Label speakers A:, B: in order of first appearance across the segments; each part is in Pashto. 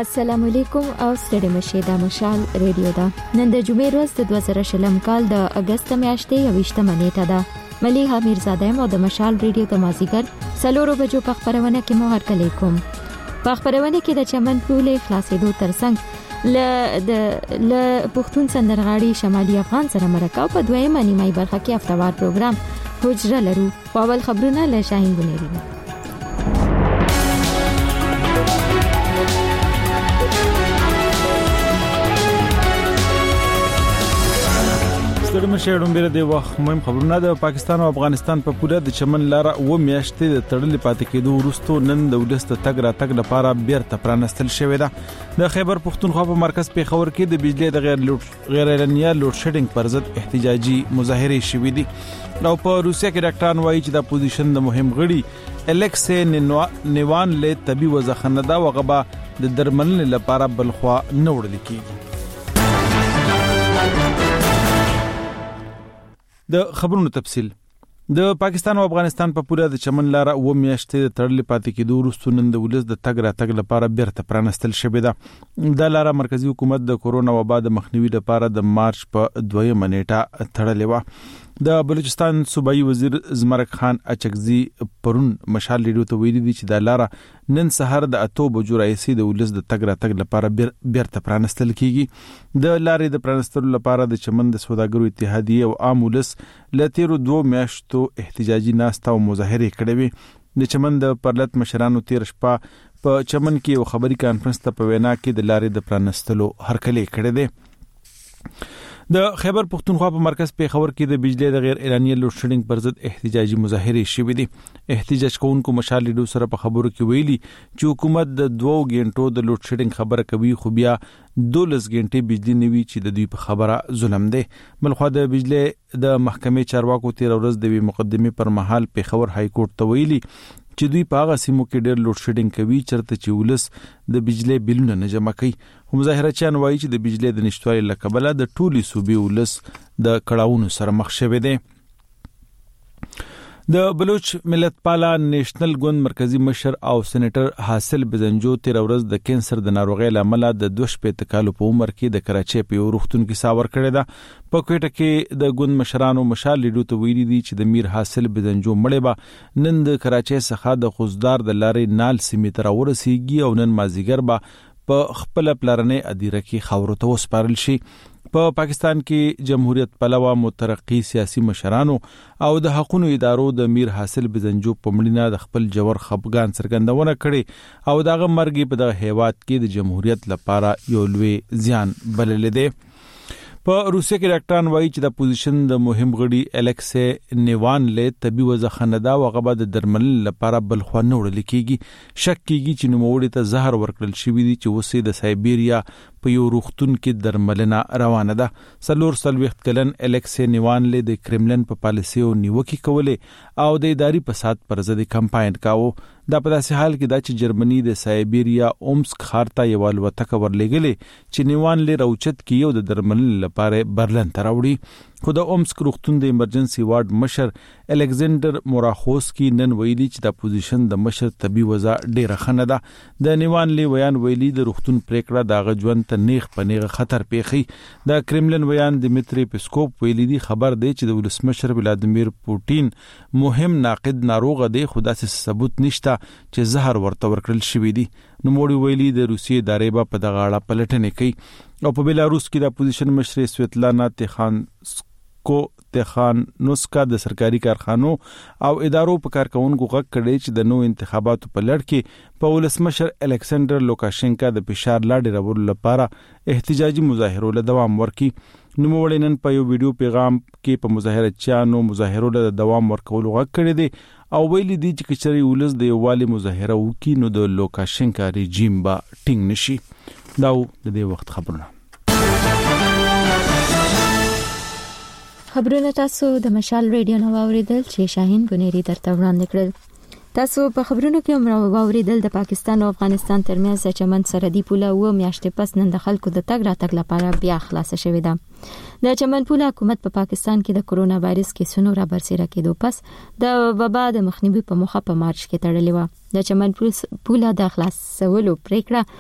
A: السلام علیکم او ستړي مشه د مشال ریډیو دا نن د جمعې ورځ د 2020 کال د اگست میاشتې 28 نیټه ده مليحه میرزاده مو د مشال ریډیو د مازیګر سلورو بجو په خبرونه کې مو هرکلی کوم په خبرونه کې د چمن پولې خلاصېدو ترڅنګ ل پښتون سندرغاړي شمالي افغان سره مرکه په دویمه نیمه برخه کې هفتوار پروګرام حجره لرو په اول خبرونه له شاهین ګنيري
B: ستړي مشه ډومبره دی وخت مهم خبرونه د پاکستان او افغانستان په پوره د چمن لار و میاشتې د تړلې پاتې کېدو وروسته نن د ولست تګ را تګ لپاره بیرته پرانستل شوې ده د خیبر پښتونخوا په مرکز پیښور کې د بجلی د غیر اعلانیه لوډ شیډینګ پر ضد احتجاجي مظاهره شوې دي او په روسیا کې ډاکټران وایي چې د اپوزیشن د مهم غړي الکسی نیوانلی طبي وضاحت دا وغبا د درملنې لپاره بلخوا نه وړل کیږي د خبرونو تفصیل د پاکستان او افغانستان په پوره د چمن لار و میاشتې د تړلې پاتې کېدو وروسته نن د ولس د تګ را تګ لپاره بیرته پرانستل شوې ده د لار مرکزی حکومت د کورونا وبا د مخنیوي لپاره د مارچ په 2 نیټه تړلې و د بلوچستان صوبایي وزیر زمرک خان اچکزي پرون مشال ریډیو ته ویلي دي چې د لار نن سحر د 8 بجو راځي د ولس د تګ را تګ لپاره بیرته پرانستل کیږي د لارې د پرانستلو لپاره د چمن د سوداګرو اتحادیه او عام ولس لتیرو 2 میاشتو احتجاجي ناسته او مظاهره کړې وي د چمن د پرلط مشرانو تیر شپه په چمن کې یو خبري کانفرنس ته په وینا کې د لارې د پرانستلو هرکلی کړی دی د خیبر پښتونخوا په مرکز پیښور کې د بجلی د غیر اعلانیه لوډ شیډینګ پر ضد احتجاجي مظاهره شوې دي احتجاج کوونکو مشال ریډیو سره په خبرو کې ویلي چې حکومت د 2 غنټو د لوډ شیډینګ خبره کوي خو بیا 12 غنټې بجلی نوي چې د دوی په خبره ظلم دی بلخو د بجلی د محکمې چارواکو تیر ورځ د مقدمه پر مهال پیښور های کورټ ته ویلي چې دوی په هغه سیمو کې ډېر لوډ شیډینګ کوي چرته چې ولس د بجلی بلونه نه جمع کوي مظاهرچیان وایي چې د بجلی د نشټوالي لکبله د ټولي صوبې ولس د کړهونو سره مخ شوی دی د بلوچ ملت پالا نېشنل ګوند مرکزی مشر او سېنیټر حاصل بزنجو تیر ورځ د کینسر د ناروغۍ لامل د 2 کالو په عمر کې د کراچۍ په روغتون کې ساور کړی دا په کوټه کې د ګوند مشرانو مشال لیدو ته ویلي دي چې د میر حاصل بزنجو مړې به نن د کراچۍ څخه د خوزدار د لارې نال سیمې تر ورسیږي او نن مازیګر به په خپل پلارنې ادیره کې خاورو ته وسپارل شي په پاکستان کې جمهوریت پلوه مترقی سیاسي مشرانو او د حقوقو ادارو د میر حاصل بزنجو په مړینه د خپل جوړ خپګان څرګندونه کړي او دغه مرګ په دغه هیواد کې د جمهوریت لپاره یو لوی زیان بلل دي په روسیا کې ډاکټران وایي چې د اپوزیشن د مهم غړي الکسی نیوانلی طبي وضاحت دا وغبا د درملنې لپاره بلخوا نه وړل کیږي شک کیږي چې نوموړي ته زهر ورکړل شوی دی چې وسې د سایبیریا په یو روغتون کې درملنه روانه ده سلوخت کلن الکسی نیوانلی د کرملن په پالیسي او نیوکې کولې او د اداري فساد پر ضد کمپاین کاوه دا په داسې حال کې دا چې جرمني د سایبیریا اومسک خارته یو الوتکه ورلېګلې چې نیوانلی راوچت کې یو د درملنې لپاره برلن ته راوړي خو د اومسک روغتون د ایمرجنسي وارډ مشر الکساندر موراخوسکی نن ویلي چې د اپوزیشن د مشر طبي وضع ډیره خنه ده د نیوانلی ویان ویلي د روغتون پریکړه دغه ژوند ته نیغ په نیغه خطر پیخي د کرملن ویان دمیتری پسکوپ ویلي دی خبر دی چې د ولسمشر ولادیمیر پوتین مهم ناقد ناروغ دی خو داسې ثبوت نشته چې زهر ورته ورکړل شوی دی نو موړي ویلي د روسیې ادارې په دغه اړه پلټنې کوي او په بیلاروس کې د اپوزیشن مشر سویتلانا تخانوسکا د سرکاري کارخانو او ادارو په کارکونکو غږ کړي چې د نو انتخاباتو په لړ کې په ولسمشر الکساندر لوکاشینکا د فشار لاندې راوړلو لپاره احتجاجي مظاهرو له دوام ورکړي نو وړاندې په یو ویډیو پیغام کې په مظاهرچیانو مظاهرو له دوام ورکولو غږ کړي دي او ویلي دي چې کچري ولس د یووالي مظاهره وکړي نو د لوکاشینکا رژیم به ټینګ نشي دا د دې وخت خبرونه
A: خبرونه تاسو د مشال ریډیو نو اوریدل چې شاهین ګنيري درته وړاندې کړل تاسو په خبرونو کې هم اوریدل د پاکستان او افغانستان ترمنځ د چمن سرحدي پوله و میاشتې پس نن د خلکو د تګ راتګ لپاره بیا خلاص شوې ده د چمن پوله حکومت په پاکستان کې د کورونا وایرس کیسونو را برسېره کېدو پس د وبا د مخنیوي په موخه په مارچ کې تړلې و د چمن پوله د خلاصولو پریکړه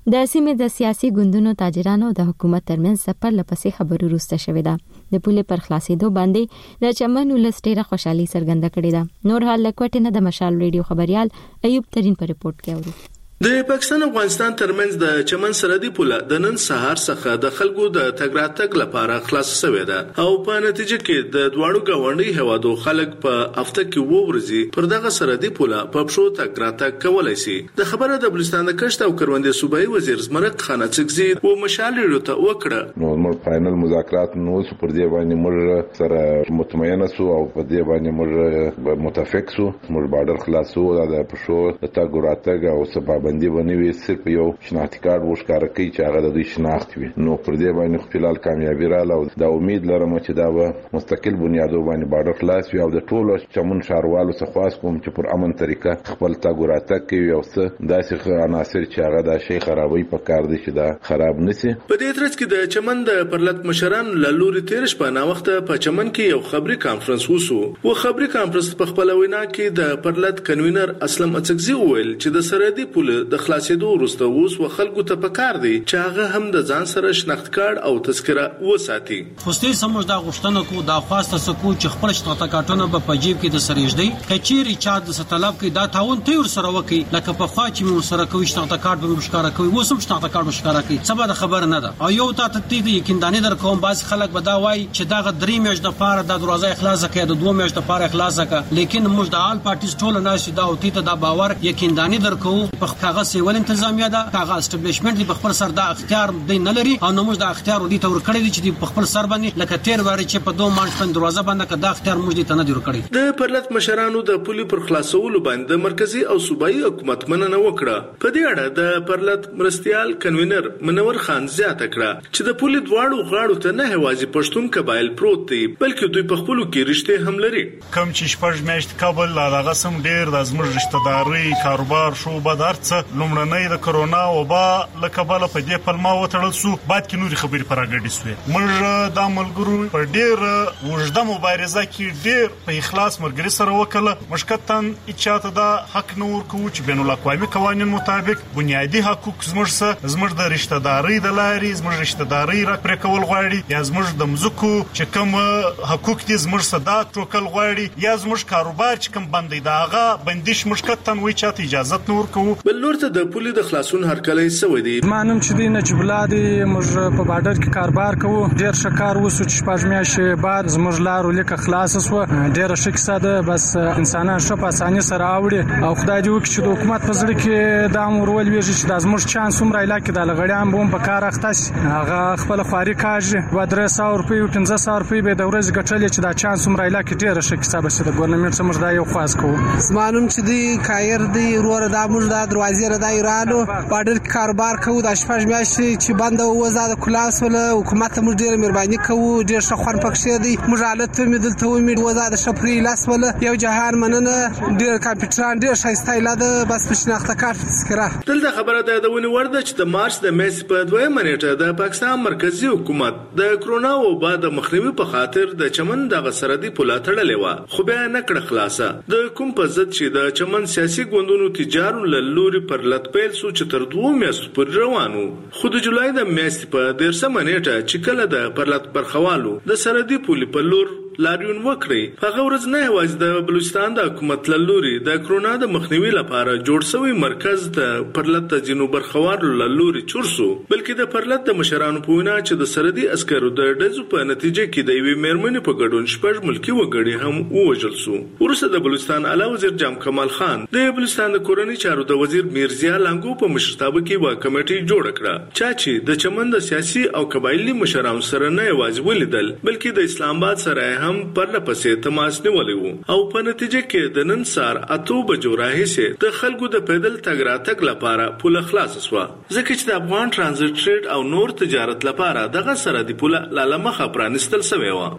A: د سیمې د سیاسي ګوندونو تاجرانو د حکومت ترمنځ پرله پسې خبرو وروسته شوې ده. د پولې پر خلاصېدو باندې د چمن ولس ډېره خوشحالي څرګنده کړې ده. نور حال لکوټ نه د مشال ریډیو خبريال ایوب ترين په ریپورت کې اورو.
C: د پاکستان او افغانستان ترمنځ د چمن سرحدي پوله د نن سهار څخه د خلکو د تګ راتګ لپاره خلاص شوې ده او په نتیجه کې د دواړو ګاونډي هوادو خلک په هفته کې وو ورځي پر دغه سرحدي پوله په پښو تګ راتګ کولای شي. د خبره د بلوچستان د کشت او کروندې صوبایي وزیر زمرک خان اڅکزي او مشال ریډیو ته وکړه.
D: نو موږ فائنل مذاکرات نو پر دې باندې موږ سره مطمئن سو او په دې باندې موږ متفق سو. موږ بارډر خلاصو د پښو تګ راتګ او سبب بندي ونوي صرف یو شناختی کارت وښکاره کوي چې هغه د دوی شناخت وي. نو پر دې باندې خپل کامیابی رااله او دا امید لرم چې دا به مستقل بنیادو باندې بارډر خلاص وي او د ټولو چمن شاروالو څخه خاص کوم چې پر امن طریقه خپل تګ راتګ کوي او څه داسې عناصر چې هغه د شي خرابوي په کار دي چې دا خراب نشي.
C: په دې ترڅ کې د چمن د پرلط مشران لوري تیر شپه نا وخت په چمن کې یو خبري کانفرنس وسو. و خبري کانفرنس په خپل وینا کې د پرلط کنوینر اسلم اڅکزي وویل چې د سرحدي پوله د خلاصېدو وروسته اوس خلکو ته پکار دی چې هغه هم د ځان سره شناخت کارت او تذکره وساتي.
E: خوستي سمج دا غوښتنه کو دا خواسته سکو چې خپل شناخت کارتونه په جیب کې د سرېږدي کچيري چا د طلب کې دا تعاون ته ور سره وکي لکه په خوا چې مو سره کوي شناخت کارت به مشکاره کوي وسم شناخت کارت مشکاره کوي سبا د خبر نه ده او یو ته ته یقیندانه در کوم باز خلک به دا وای چې دا درې میاشت د پاره د دروازه اخلاص کړي د 2 میاشت د پاره اخلاص کړه لیکن موږ د آل پارټیز ټول نه شي دا او ته دا باور یقیندانه در کو په کاغذ سیول انتظامیه دا کاغذ اسټابلیشمنت دی په خپل سر دا اختیار دی نه لري او نو موږ د اختیار ودی تور کړی دی چې په خپل سر باندې لکه تیر واری چې په 2 مارچ باندې دروازه باندې کدا اختیار موږ دی تنه جوړ کړی.
C: د پرلط مشرانو د پولي پر خلاصولو باندې مرکزی او صوبایي حکومت مننه وکړه. په دې اړه د پرلط مرستيال کنوینر منور خان زیاته کړه چې د پولي دواړو غاړو ته نه هوازي پښتون قبایل پروت دي بلکې دوی په خپل کې رښتې هم لري.
F: کم چې شپږ میاشت قبل لا غسم ډیر د زموږ رشتہ داري کاروبار شو بدارڅ لومړنۍ د کرونا وبا لکباله په دې پلمه وټړل سو بعد کې نوري خبرې پراګډي سوې. موږ د ملګرو په ډیر وجده مبارزه کې ډیر په اخلاص مرګري سره وکړه. مشکتن اچاته دا حق نور کو چې بین الاقوامي قوانين مطابق بنیادی حقوق زموږ د رشتہ داري د لاري زموږ رشتہ داري را پر کول غواړي یا زموږ د مزکو چې کوم حقوق دي زموږ صدا ټوکل غواړي یا زموږ کاروبار چې کوم بندي داغه بندیش مشکتن وی چاته اجازه نور کو.
C: بل نور ته د پولي د خلاصون هرکلی سوی دی.
G: مانم چې دی نجیب الله دی موږ په بارډر کې کاروبار کوو ډیر شکار وسو چې شپږ میاشتې بعد زموږ لارو لیکه خلاص سو ډیر شکسه ده بس انسانان شپ اسانه سره اوړي او خدای دې وکړي چې د حکومت په زړه کې دا امرول ویږي چې د زموږ چانس عمر علاقه د لغړیان بوم په کار اختاس هغه خپل خاري کاږي و 300 روپۍ او 1500 روپۍ به د ورځې ګټلې چې دا چانس عمر علاقه ډیر شکسه بس د ګورنمنت سمج دا یو خاص کوو.
H: زمانم چې دی کایر دی ورور دا موږ د دروازې را د ایرانو بارډر کاروبار کوو د شپږ میاشتې چې بند وزاد کلاس ول حکومت موږ ډیر مهرباني کوو ډیر شخوان پکښې دی موږ حالت مې دلته ومې وزاد شپري لاس ول یو جهان مننه ډیر کمپیوټران ډیر شایسته اله بس په شناخت کارت تذکره.
C: دلته خبره ده د ونی ورده چې د مارچ د میاشتې په 2 نیټه د پاکستان مرکزی حکومت د کرونا وبا د مخنیوي په خاطر د چمن د سرحدي پوله تړلې و خو بیا نه کړه خلاصه. د کوم په ضد چې د چمن سیاسي ګوندونو تجارو لوري پر لټ پیل سو چې تر 2 میاشتو پورې روانو. خو د جولای د میاشتې په 13 نیټه چې کله د پرلط برخوالو د سرحدي پولې په لور لاریون وکړي هغه ورځ نه یوازې د بلوچستان د حکومت لوري د کرونا د مخنیوي لپاره جوړ شوی مرکز د پرلط د جنوب برخوالو لوري چورسو بلکې د پرلط د مشرانو په وینا چې د سرحدي عسکرو د ډزو په نتیجه کې د یوې میرمنې په ګډون شپږ ملکی وګړي هم ووژل سو. وروسته د بلوچستان اعلی وزیر جام کمال خان د بلوچستان د کورنۍ چارو د وزیر میرزیا لانګو په مشرتابه کې و کمیټه جوړ کړه چې د چمن د سیاسي او قبایلی مشرانو سره نه یوازې ولیدل بلکې د اسلام آباد سره هم پرله پسې تماس نیولې وو او په نتیجه کې د نن سار 8 بجو راهیسه د خلکو د پیدل تګ راتګ لپاره پوله خلاص شوه ځکه چې د افغان ترانزیت ټریډ او نور تجارت لپاره دغه سرحدي پوله لامخه پرانستل شوی و.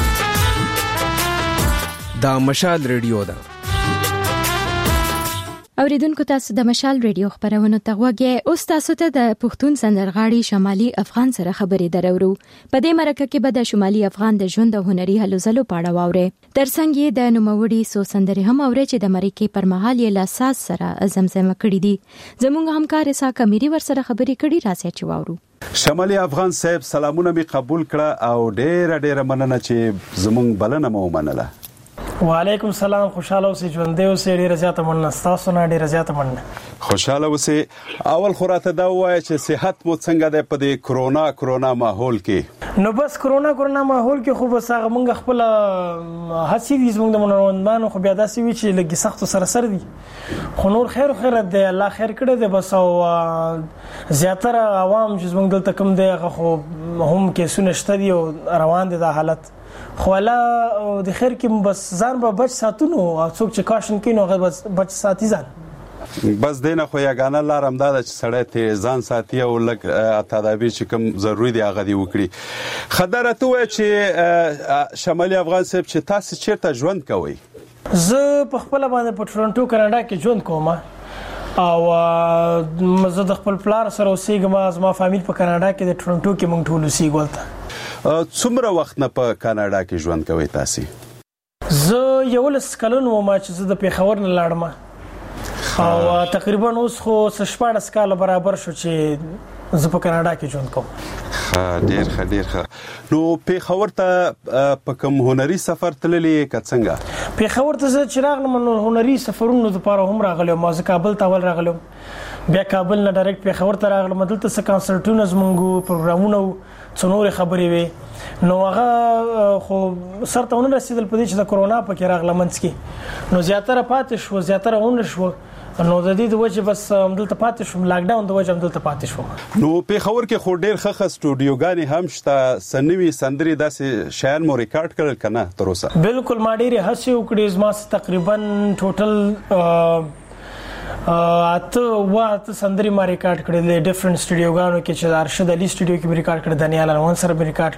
I: دا مشال ریډیو ده
A: اوریدونکو تاسو د مشال ریډیو خبرونه ته غوږی اوس تاسو ته د پښتون سندرغاړي شمالي افغان سره خبرې درورو په دې مرکه کې به د شمالي افغان د ژوند او هنري هلو ځلو په اړه واوري ترڅنګ یې د نوموړي سو سندرې هم اوري چې د امریکای پر مهال یې لا ساز سره زمزمه کړې دي زموږ همکار اسحاق امیری ور سره خبرې کړي راځي چې واورو
I: شمالي افغان صاحب سلامونه می قبول کړه او ډېر مننه چې زموږ بلنه مو منله
J: وعلیکم السلام خوشاله اوسئ ژوندۍ اوسئ ډېره زیاته مننه ستاسو نه ډېره زیاته مننه
I: خوشاله اوسئ اول خو راته دا ووایه چې صحت مو څنګه دی په دې کرونا ماحول کې
J: نو بس کرونا ماحول کې خو بس هغه موږ خپل هڅې دي زموږ د منوندانو خو بیا داسې وي چې لږ سخت سره دي خو نور خیر دی الله خیر کړی دی بس او زیاتره عوام چې زموږ دلته کوم دی هغه خو هم کیسونه شته دي او روان دي دا حالت خو الله د خیر کې بس ځان به بچ ساتونو او څوک چې کاشن کوي نو هغه بچ ساتي ځان
I: بس دینه خو یګانه لارم دا چې سړی ته ځان ساتي او لږ تدابیر چې کوم ضروری دی هغه دی وکړي خبره ته وای چې شمالي افغان صاحب چې تاسو چیرته ژوند کوئ
J: زه په خپل باندې په ټورنټو کاناډا کې ژوند کوم او زه د خپل پلار سره اوسېږم زما فامیل په کاناډا کې د ټورنټو کې موږ ټول اوسېږو ولته
I: څومره وخت نه په کاناډا کې ژوند کوئ تاسو
J: زه 11 کلن وم چې زه د پیښور نه لاړم او تقریبا اوس خو 14 کال برابر شو چې زه په کاناډا کې ژوند کوم
I: ډېر ښه نو پیښور ته په کوم هنري سفر تللی څنګه
J: پیښور ته زه چې راغلم نو هنري سفرونو لپاره هم راغلم ما زه کابل ته ول راغلم بیا کابل نه ډایرکټ پیښور ته راغلم دلته څه کانسرټونه زمونږ پروګرامونه څنور خبرې وي نو هغه خو سرته ونه رسیدل په دې چې د کرونا په کې راغله منځ کې نو زیاتره پاتې شو زیاتره ونه شو نو د دې د وجه بس دلته پاتې شوم لاک ډاون د وجه دلته پاتې شوم
I: نو پیښور کې خو ډېر ښه سټوډیوګانې هم شته سنوي سندري داسې شایان مو ریکارډ کړل کنه تر اوسه
J: بالکل ما ډېر هڅه وکړې زما تقریبا ټوټل اته سندري ما ریکارډ کړل ډیفرنٹ سټوډیوګانو کې چې ارشد علي سټوډیو کې ریکارډ کړل دانیال الوان سره ریکارډ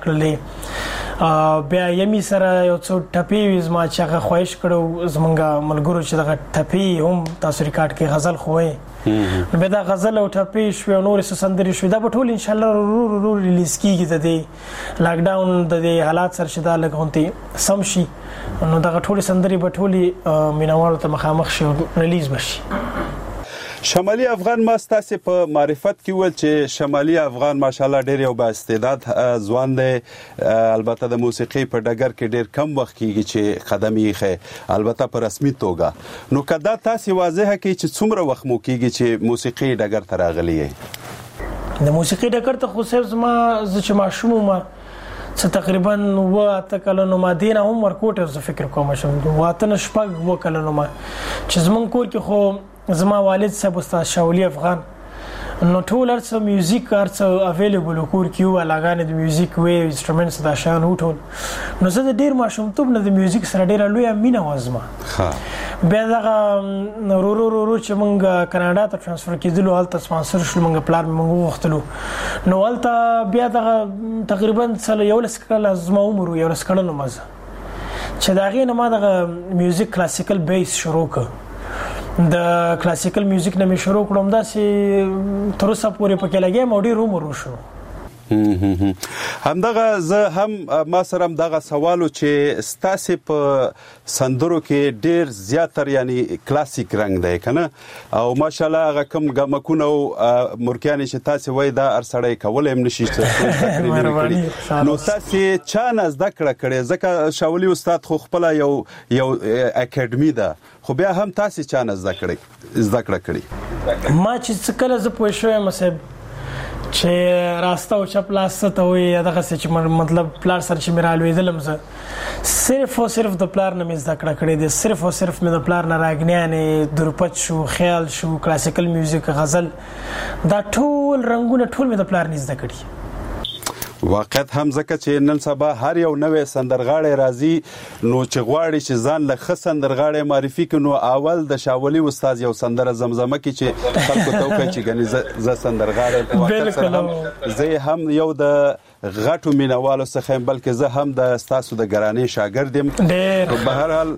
J: کړل بیا یمي سره یو څو ټپي وزما چې هغه خواهش کړو زمونږ ملګرو چې دغه ټپي هم تاسو ریکارډ کې غزل خوې به دا غزل او ټپي شو نور څه سندري شو دا په ټول ان شاء الله رو ریلیز کیږي د دې لاک ډاون د دې حالات سره شدا لګونتي سم شي نو دا ټول سندري په ټولي مینوالو ته مخامخ شي ریلیز بشي
I: شمالي افغان ما ستاسو په معرفت کې ول چې شمالي افغان ماشاالله ډېر یو با استعداد ځوان دی البته د موسیقي په ډګر کې ډېر کم وخت کېږي چې قدم یې خې البته په رسمي توګه نو کدا تاسو واضح کړئ چې څومره وخت مو کېږي چې موسیقي ډګر ته راغلی یې
J: د موسیقي ډګر ته خو صرف ما چې ماشوم ما څه تقریبا واته کلونو ما دینه هم ورکوټ زه فکر کوم چې واته نشپګ و کلونو ما چې زمون کور کې خو زما والد صاحب استاد شاولی افغان نو ټول ارڅ میوزیک ارڅ اویلیبل کور کیو علاګانې د میوزیک وی انسټرومنټس دا شان وټول نو زه د ډیر ماشومتوب نه د میوزیک سره ډیر لوی مینه وزما بیا دا رو چې مونږ کاناډا ته ترانسفر کیدلو هلته سپانسر شول مونږ پلان مونږ وختلو نو هلته بیا دا تقریبا سره یو لس کال زما عمر یو لس کال نو مزه چې دا غي نه ما د میوزیک کلاسیکل بیس شروع کړ د کلاسیکل میوزیک نه مې شروع کړم دا چې تر اوسه پورې پکې لګیم او ډېر عمر وشو
I: همدغه زه هم ما سره دغه سوالو چې ستاسو په سندرو کې ډېر زیاتره یعنی کلاسیک رنگ دی کنه او ماشاالله هغه کوم غمکونه او مرکیانې چې تاسو وای دا ارسړی کول هم نشي نو تاسو چا نه زده کړې ځکه شاولی استاد خو خپل یو اکیډمي ده خو بیا هم تاسو چا نه زده کړې
J: ما چې کله زه پوه شوم چې راسته او چپ لاس ته وي دغه چې مطلب پلار سره چې میرالوي دلم زه صرف او صرف د پلار نه مزدا کړی دي صرف او صرف مې د پلار نه راګنیانه درپت شو خیال شو کلاسیکل میوزیک غزل دا ټول رنگونه ټول مې د پلار نه زده کړی
I: واقعیت هم ځکه چې نن سبا هر یو نوې سندرغاړی راځي نو چې غواړي چې ځان له ښه سندرغاړی معرفي کړي نو اول د شاولي استاد یو سندره زمزمه کړي چې خلکو ته وکړي چې ګنې زه سندرغاړی زه هم یو د غټو مینوالو څخه بلکې زه هم د تاسو د ګرانې شاګرد یم. په هر حال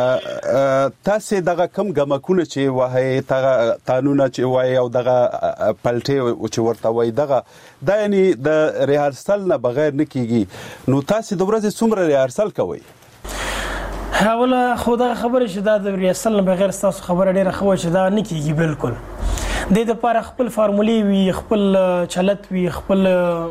I: تاسو دغه کم غمکونه چې وایي قانون چې وایي او دغه پلټي چې ورته وایي دغه دا یعنی د ریهرسل نه بغیر نه کیږي. نو تاسو د ورځې څومره ریهرسل کوئ؟
J: اوله خو دا خبره چې دا د ریهرسل نه بغیر تاسو خبره ډیره خو چې دا نه کیږي. بالکل د دې لپاره خپل فارمولې وي، خپل چلت وي، خپل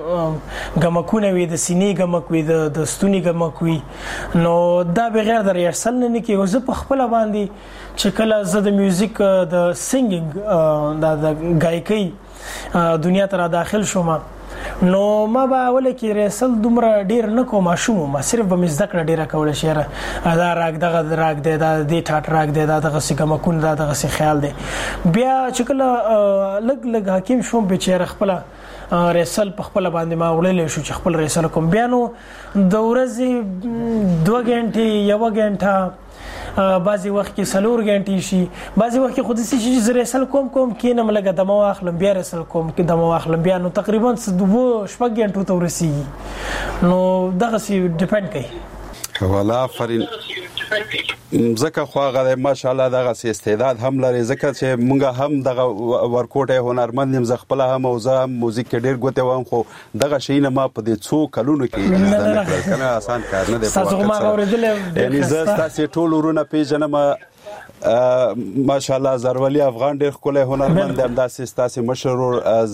J: غمکونه وي، د سینې غمک وي، د ستوني غمک وي. نو دا بغیر د ریهرسل نه کیږي. زه په خپل باندې چې کله زه د میوزیک د سینګینګ د غایکی دنیا ته را داخل شوم نو ما به اوله کې ریهرسل دومره ډیر نه کوم شوم. ما صرف به مزد کړ ډیره کول شهره دا راګ دغه راګ دی دا د ټاټ راګ دی دا دغه سګه مکون دا دغه سي خیال دی. بیا چې کله لګ حکیم شوم به چیرې خپل ریهرسل په خپل باندې ما وړلې شو چې خپل ریهرسل کوم. بیا نو د ورځې 2 غنټې 1 غنټه بعضی وخت کې 4 غنټې شي، بعضی وخت کې خود سي چې ریهرسل کوم کینم لګه د مو اخلم بیا ریهرسل کوم کې د مو اخلم بیا نو تقریبا 2 شپږ غنټو ته ورسیږي. نو دغه سي ډیپند کوي.
I: ولا فرین زکه خو هغه ماشاءالله دغه استعداد هم لري زکه چې مونږه هم دغه ورکوټه هنرمند نیم زغپله هم او زه موزیک ډیر غوته وم خو دغه شي نه ما په دې څو کلونو کې کنه آسان کار نه دی. یعنی زه تاسو ټول ورونه پیژنم ماشاءالله. زرولي افغان ډیر خلک هنرمند هم داسې تاسو مشهور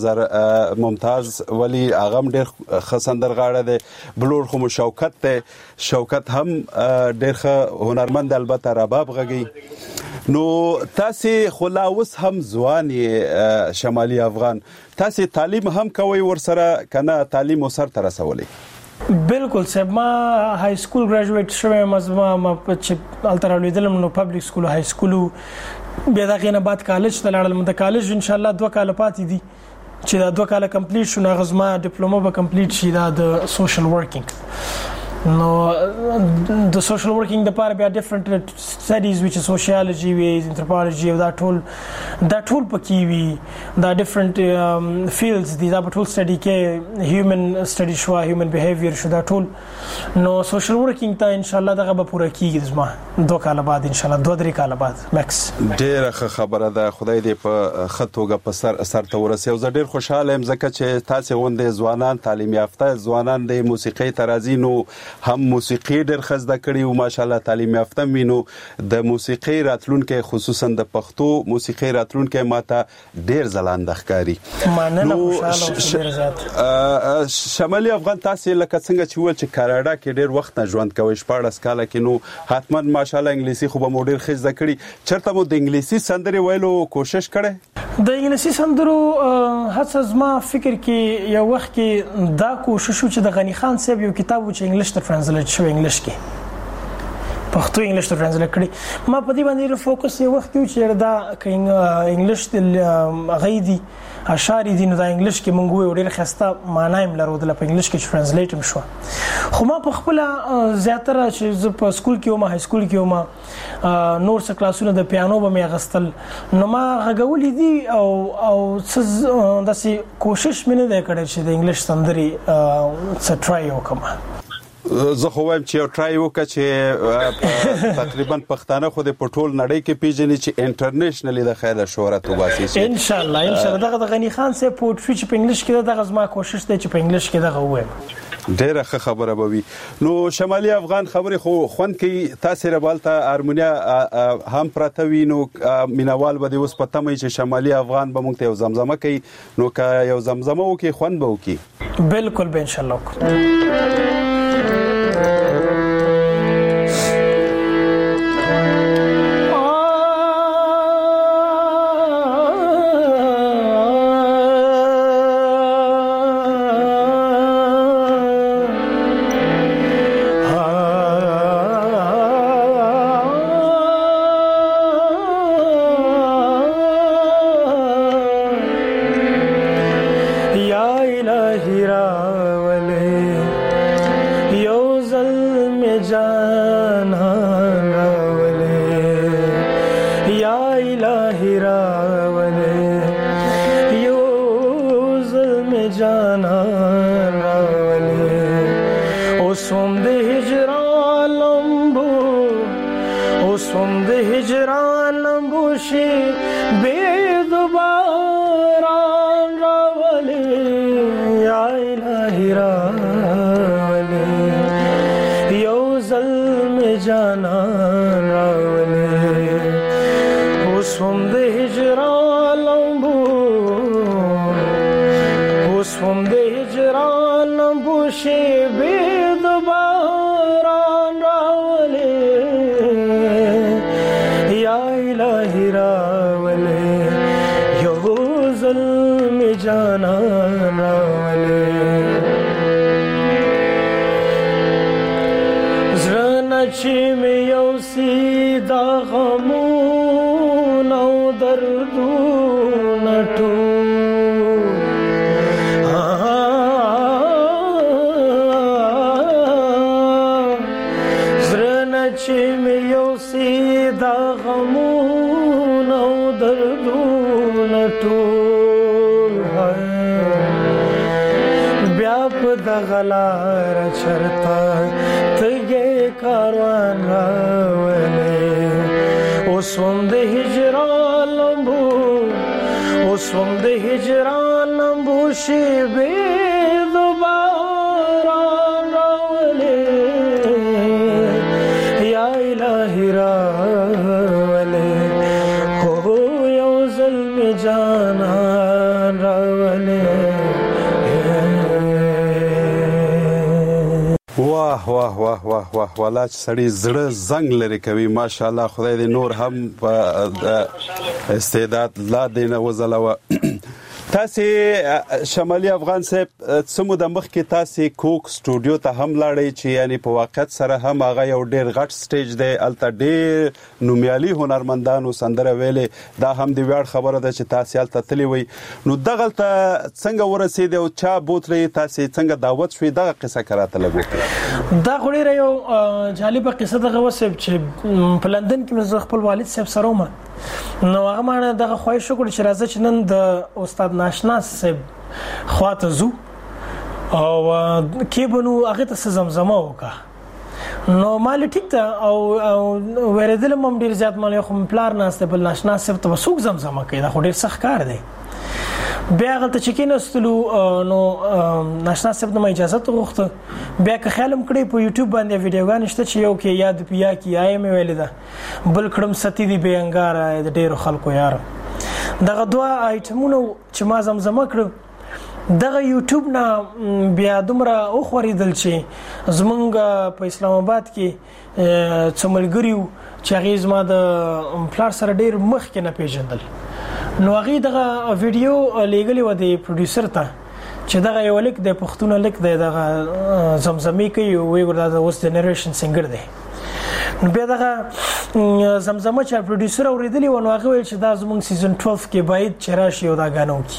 I: ممتاز ولی اغم ډیر خسندرغاړه دی. بلور خو شوکت ته شوکت هم ډیر هنرمند البته رباب غږی. نو تاسو خلاوس هم ځوان شمالي افغان تاسو تعلیم هم کوي ورسره کنه تعلیم وسر تر رسولي؟
J: بالکل صاحب ما های سکول ګریجویټ شوم ما چې الترالیدلم نو پبلک سکول های سکول بیا دغه نه بعد کالج ته لاړم. د کالج ان شاء الله 2 کال پاتې دي چې دا 2 کال کمپلیټ شو. نه غزما ډیپلوما به کمپلیټ شي دا د سوشل ورکینګ. نو د سوشل ورکینګ د لپاره بیا ډیفرنٹ سټډیز which is sociology وی anthropology او دا ټول پکې وی دا ډیفرنٹ فیلډز دي دا ټول سټډي کې هیومن سټډي شو هیومن بیهیویر شو دا ټول. نو سوشل ورکینګ ته ان شاء الله دغه به پوره کیږي زما 2 کال بعد ان شاء الله 2-3 کال بعد ماکس.
I: ډیره خبره ده. خدای دې په خطوګه په سر ته ورسي. زه ډیر خوشاله یم ځکه چې تاسو غونډه ځوانان تعلیم یافته ځوانان د موسیقي ترازی نو هم موسیقي ډېر خزده کړي او ماشاءالله تعلیم یافته وینو. د موسیقي راتلونکو خصوصا د پښتو موسیقي راتلونکو ماته ډېر ځلاند ښکاری.
J: مننه خوشاله ډېر زیات.
I: شمالي افغان تاسو لکه څنګه چې ول چې کاناډا کې ډېر وخت نه ژوند کوي 14 کال کې نو حتما ماشاءالله انګلیسي خو به مو ډېر خزده کړي. چرته مو د انګلیسي سندري ویلو کوشش کړي؟
J: د انګلیسي سندرو هڅه زما فکر کې یو وخت کې دا کوشش چې د غنی خان صاحب یو کتاب چې انګلیش ته ترانسلیټ شو انګلیش کې پښتو انګلیش ته ترانسلیټ کړی. ما په دې باندې فوکس یو وخت کې چې دا انګلیش د غیدي اشعار دي نو د انګلیش کې مونږ وې ډېر خسته معنی هم لرو د انګلیش کې ترانسلیټ هم شو. خو ما په خپل زیاتره چې په سکول کې او ما های سکول کې او ما نور څه کلاسونه د پیانو به مې غستل نو ما غږولې دي او داسې کوشش مې نه کړې چې د انګلیش سندري څه ټرای وکم.
I: زه خو وایم چې یو ټرای وکړه چې تقریبا پښتانه خو د پټول نړۍ کې پیژني چې انټرنیشنلی د خیره شهرت وباسي
J: ان شاء الله دغه د غنی خان سه پورټری چې په انګلیش کې دغه زما کوشش دی چې په انګلیش کې دغه وایم.
I: ډیره خبره به وي. نو شمالي افغان خبرې خو خوند کوي. تاسو ربالته هارمونیا هم پراته وي نو مینوال به اوس پته مې چې شمالي افغان به مونږ ته یو زمزمه کوي نو که یو زمزمه وکي خوند به وکي.
J: بالکل به ان شاء الله.
K: जाना रावले
J: اوسم د هجران لمبو اوسم د هجران لمبو شي به دوباره راولې یا الهی راولې یو ظلم جانان راولې اوسم د هجران لمبو اوسم د هجران لمبو شي به دوباره راولې یا الهی راولې یو ظلم جانان راولې زړه چې مې یو سیدا غمونه او دردونه ټول زړه چې مې یو سیدا غمونه او دردونه ټول بیا په دغه لاره چرته تږی کاروان راولې اوس هم د هجران لمبو اوس هم د هجران لمبو شیبې دوباره راولې یا الهی راولې هو یو ظلم جانان راولې
I: واه واه واه واه واه ولا چې سړی زړه زنګ لري کوي ماشاءالله خدای دې نور هم استعداد لا دینه وزلوه تاسو شمالي افغان صاحب سمو د مخ کې تاسو کوک سټوډیو ته هم لاړی چې یعنی په واقعیت سره هم هغه یو ډیر غټ سټیج دی الته ډیر نومیالي هنرمندانو سندره ویلې دا هم د ویاړ خبره ده چې تاسو الته تللی وي نو دغه ته څنګه ورسېد او چا بوتري تاسو څنګه دعوت شوې دغه قصه کراته لګو
J: دا غوړي یو جالب قصه دغه وسب چې په لندن کې مې خپل والد صاحب سره ومه نو هغه مانه دغه خواهش وکړ چې راځه چې نن د استاد ناشنا صاحب خواته زو او کې بنو هغه ته زمزمه وکړه نو مال ټیک ته او ورېدل مم ډیر زیات مال خو پلار ناشته بل ناشنا صاحب ته وسوک زمزمه کوي دا خو ډیر سخت کار دی بیا غلطه چې کیناستلو نو ناشنا صاحب د اجازه ته غوښته بیا که خیالم کړی په یوټیوب باندې ویډیوګان شته چې یو کې یاد پیا کې آیم ویل ده بل کړم ستی دی بیانګار د ډیرو خلکو یار دغه دوه آیټمونو چې ما زمزمه کړ دغه یوټیوب نه بیا دومره او خوریدل چې زمونږ په اسلام آباد کې څملګریو چې هغه زما د پلار سره ډیر مخ کې نه پیژندل نو هغه دغه ویډیو لیګلی و دی پروډوسر ته چې دغه یو لیک د پښتون لیک دی دغه زمزمې کوي وی ورته د اوس جنریشن سنگر دی نو بیا دغه زمزمه چې پروډوسر اوریدلی و نو هغه ویل چې دا زموږ سیزن 12 کې باید چرشي او دا غانو کی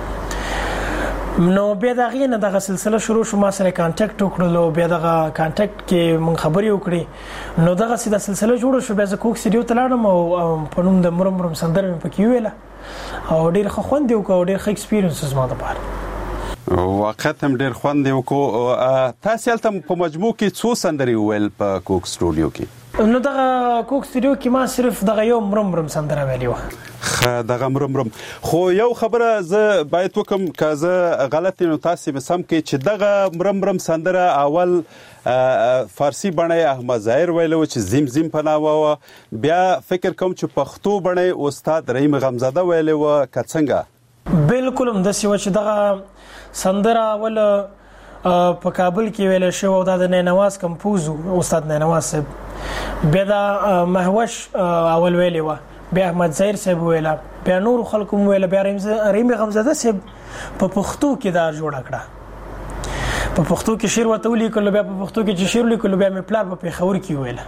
J: نو بیا دغه نه دغه سلسله شروع شو ما سره کانټیکټ وکړلو بیا دغه کانټیکټ کې مون خبرې وکړې نو دغه سیده سلسله جوړه شو بیا زه کوک سټډیو ته لاړم او په نوم د مرمرم سندره مې پکې ویله او ډیر ښه خوند دی او ډیر ښه ایکسپیرینس زما لپاره
I: واقعا هم ډیر خوند دی کو تاسو تل په مجموع کې څو سندري ویل په کوک سټوډیو کې
J: نو دغه کوک سټوډیو کې ما صرف دغه یو مرمرم سندره ویلی و
I: دغه مرمرم خو یو خبره زه باید وکم که زه غلط نو تاسو به سم کې چې دغه مرمرم سندره اول فارسی بڼه احمد ظاهر ویلو چې زم زم پناوه بیا فکر کوم چې پښتو بڼه استاد رحیم غمزاده ویلو کڅنګه
J: بالکل هم د سیو چې دغه سندره اول په کابل کې ویل شو او د نینواز کمپوز استاد نینواز صاحب بیا د مهوش اول ویلی و بیا احمد ظاهر صاحب ویلا بیا نور خلکو ویل بیا رحیم غمزاده صاحب په پښتو کې دا جوړ کړه په پښتو کې شعر وته ولیکل بیا په پښتو کې چې شعر ولیکل بیا مې پلار په پیښور کې ویل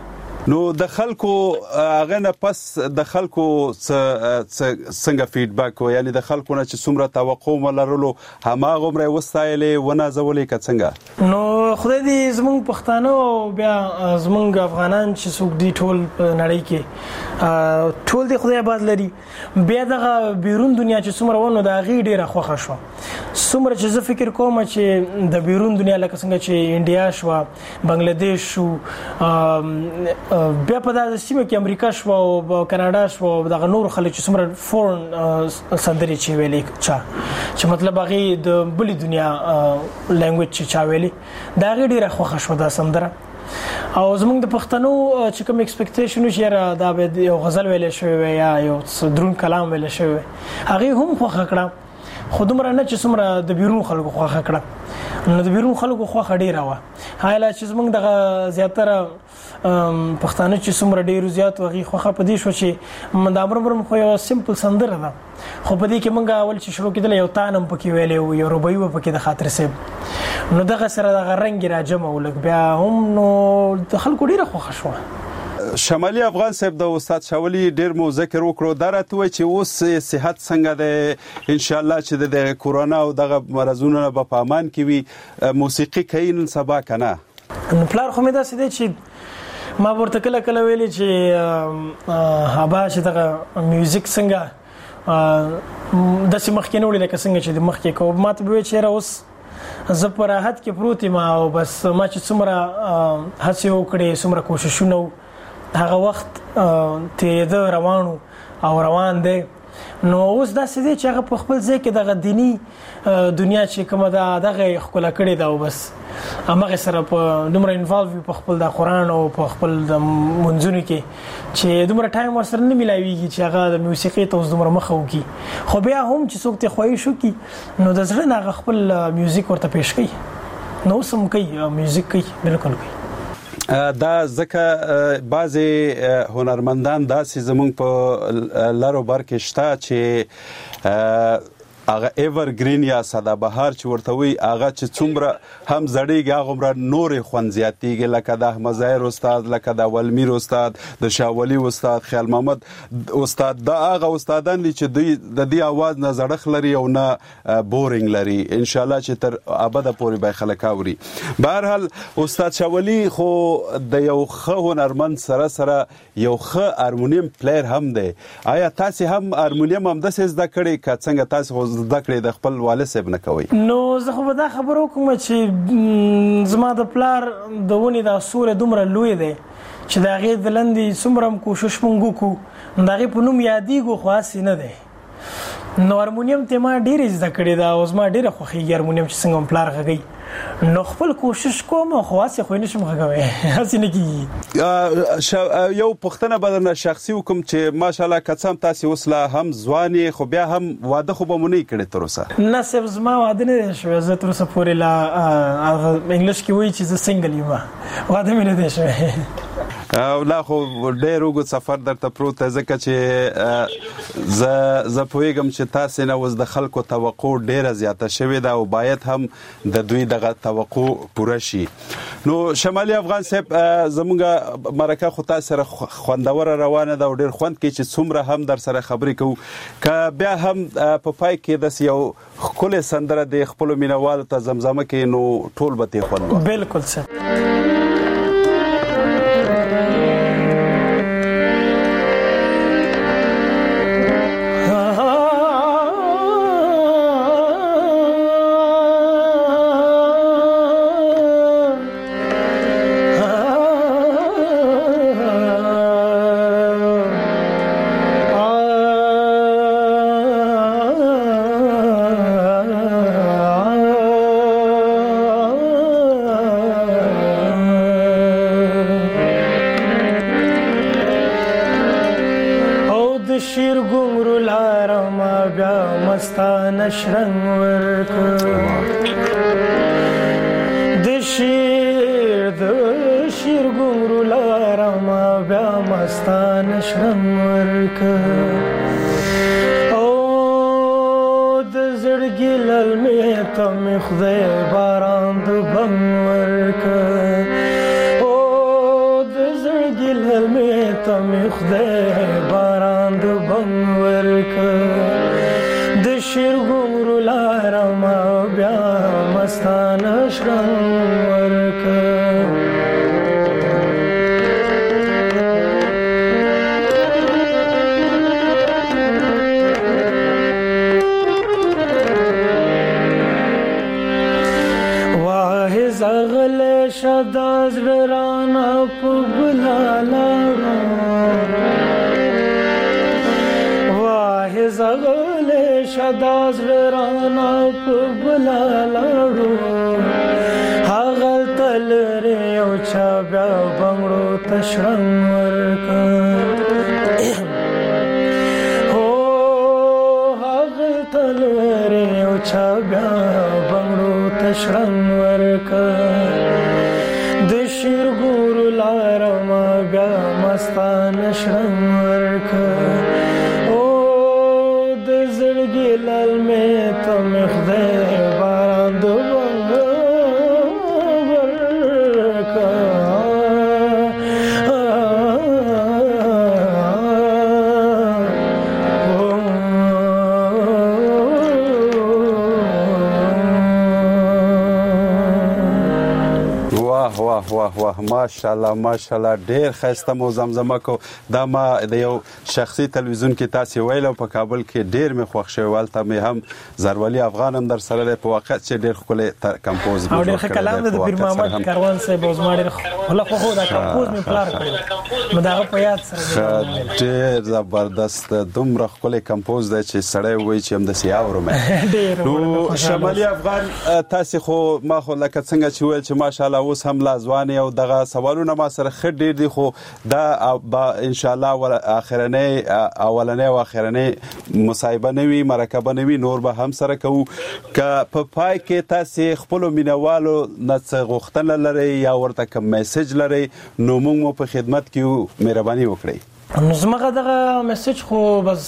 I: نو د خلکو هغه نه پس د خلکو څنګه فیډبیک و یعنی د خلکو نه چې څومره توقع ولرلو هماغه عمر وستایلې ونازولې که څنګه؟
J: نو خدای دې زمونږ پښتانه او بیا زمونږ افغانان چې څوک دي ټول په نړۍ کې ټول دې خدای آباد لري. بیا دغه بیرون دنیا چې څومره ونه د هغې ډېره خوښه شوه. څومره چې زه فکر کوم چې د بیرون دنیا لکه څنګه چې انډیا شوه، بنګلادیش شو، بیا په دغه سیمه کې امریکا شو او کاناډا شو، دغه نور خلک چې څومره فورن سندرې چې ویلې چې مطلب هغې د بلې دنیا لینګویج چې چا ویلې د هغې ډېره خوښه شوه دا سندره. او زمونږ د پښتنو چې کوم ایکسپیکټیشن و چې یاره دا به یو غزل ویلی شوی وی یا یو دروند کلام ویلی شوی وی، هغې هم خوښه کړه، خو دومره نه چې څومره د بیرون خلکو خوښه کړه. نو د بیرون خلکو خوښه ډېره وه. حالا چې زمونږ دغه زیاتره پښتانه چې څومره ډېرو زیات هغې خوښه په دې شوه چې د امرمرم خو یوه سمپل سندره ده، خو په دې کې موږ اول چې شروع کېدله یو تانم پکې ویلی و، یو ربعي و پکې د خاطر صاحب، نو دغه سره دغه رنګ یې راجمع و لږ، بیا هم نو د خلکو ډېره خوښه شوه.
I: شمالي افغان صاحب د استاد شاولي ډېر مو ذکر وکړو، دا راته وایي چې اوس صحت څنګه دی؟ انشاءالله چې د کورونا او دغه مرضونو نه به په امان کې وي. موسیقي کوي نن سبا که نه؟
J: پلار خو مې داسې دی چې ما ورته کله کله ویلي چې ابا چې دغه میوزیک څنګه داسې مخکې نه وړي لکه څنګه چې د مخکې کوو. ما ته به وایي چې یاره اوس زه په راحت کې پروت یم او بس ما چې څومره هڅې وکړې څومره کوششونه و هغه وخت تېرېده روان او روان دی. نو اوس داسې دی چې هغه په خپل ځای کې دغه دیني دنیا چې کومه ده دغه یې ښکلا کړې ده او بس همغې سره په دومره انوالو وي په خپل د قرآن او په خپل د منځونو کې چې دومره ټایم ورسره نه میلاویږي چې هغه د موسیقۍ ته اوس دومره مخه وکړي. خو بیا هم چې څوک ترې خواهش وکړي نو د زړه نه هغه خپل میوزیک ورته پیش کوي، نو اوس هم کوي، میوزیک کوي، بالکل کوي.
I: دا ځکه بعضې هنرمندان داسې زموږ په لر و بر کې شته چې هغه ایورګرین یا سدابهار چې ورته وایي هغه چې څومره هم زړیږي هغومره نورې خوند زیاتېږي، لکه د احمد ظاهر استاد، لکه د اولمیر استاد، د شاولي استاد، خیال محمد استاد، دا هغه استادان دي چې دوی د دې اواز نه زړښت لري او نه بورینګ لري. انشاءالله چې تر ابده پورې به خلک اوري. بهرحال استاد شاولي خو د یو ښه هنرمند سره سره یو ښه هارمونیم پلیر هم دی. آیا تاسې هم هارمونیم همداسې زده کړئ که څنګه تاسې زده کړې د خپل والد صاحب نه کوئ؟
J: نو زه خو به دا خبره وکړم چې زما د پلار د ونې دا سوری دومره لوی دی چې د هغې د لندې څومره هم کوشش مونږ وکړو نو د هغې په نوم یادېږو خو هسې نه دی. نو هارمونیم ته ما ډېرې زده کړې ده او زما ډېره خوښېږي هارمونیم چې څنګه هم پلار غږوي، نو خپل کوشش کوم خو هسې خو یې نشم غږوی، هسې نه کېږي.
I: یو پوښتنه به درنه شخصي وکړم چې ماشاءالله که څه هم تاسې اوس لا هم ځوان یې خو بیا هم واده خو به مو نه یې کړی تر اوسه؟
J: نه صاحب زما واده نه دی شوی، زه تر اوسه پورې لا انګلیش کې وایي چې زه سنګل یم، واده مې نه دی شوی.
I: لا خو ډېر اوږد سفر درته پروت دی ځکه چې زه پوهېږم چې تاسې نه اوس د خلکو توقع ډېره زیاته شوې ده او باید هم د دوی دغه توقع پوره شي. نو شمالي افغان صاحب زموږ مرکه خو تاسو سره خوندوره روانه ده او ډېر خوند کوي چې څومره هم در سره خبرې کوو، که بیا هم په پای کې داسې یو ښکلې سندره د خپلو مینهوالو ته زمزمه کوي نو ټول به ترې خوند واخلي.
J: بالکل صاحب. شرنګ ورک د شیر ګونګرو لارم بیا مستان شرنګ ورک او د زړګي للمې ته مې خدای باران د بم ورک او د زړګي تمې خدای باران د بنګ ورکړ د شیرګورو لاره ما بیا مستانه شرنګ ورکړ زغل شداز رانا پبلالا واه زغل شداز رانا پبلالا هغل تل ریو چا بیا بنگړو تشرنګ ورکړ هو هغل تل ریو چا بیا بنگړو تشرنګ د شیرګورو لاره ما بیا مستانه شرنګ ورکړ او د زړګي للمې ته مې خدای باران د بنګ
I: واه ماشاءالله ډیر ښایسته مو زمزمه کو دا ما د یو شخصي تلویزیون کې تاسو ویلو په کابل کې ډیر مې خوښ شوی ولته مې هم زرولی افغان هم در سره په واقع چې ډیر خپل کمپوز
J: او ډیر کلام د پیر محمد کاروان صاحب اوس ما ډیر خو دا کمپوز مې پلار کړو مداغه په یاد سره
I: ډیر زبردست دومره خپل کمپوز دی چې سړی وایي چې هم د سیاورو مې نو شمالي افغان تاسو خو ما خو لکه څنګه چې ویل چې ماشاءالله اوس هم لازوانه او دغه سوالونه ما سره خډ ډیر دي خو دا ان شاء الله اخرنه اولنه او اخرنه مصاحبه نوي مرکبه نوي نور به هم سره کوو ک په پای کې تاسو خپل مینوالو نڅ غوښتنه لري یا ورته کوم میسج لري نو موږ په خدمت کې مهرباني وکړئ
J: نو زموږ دغه میسج خو بس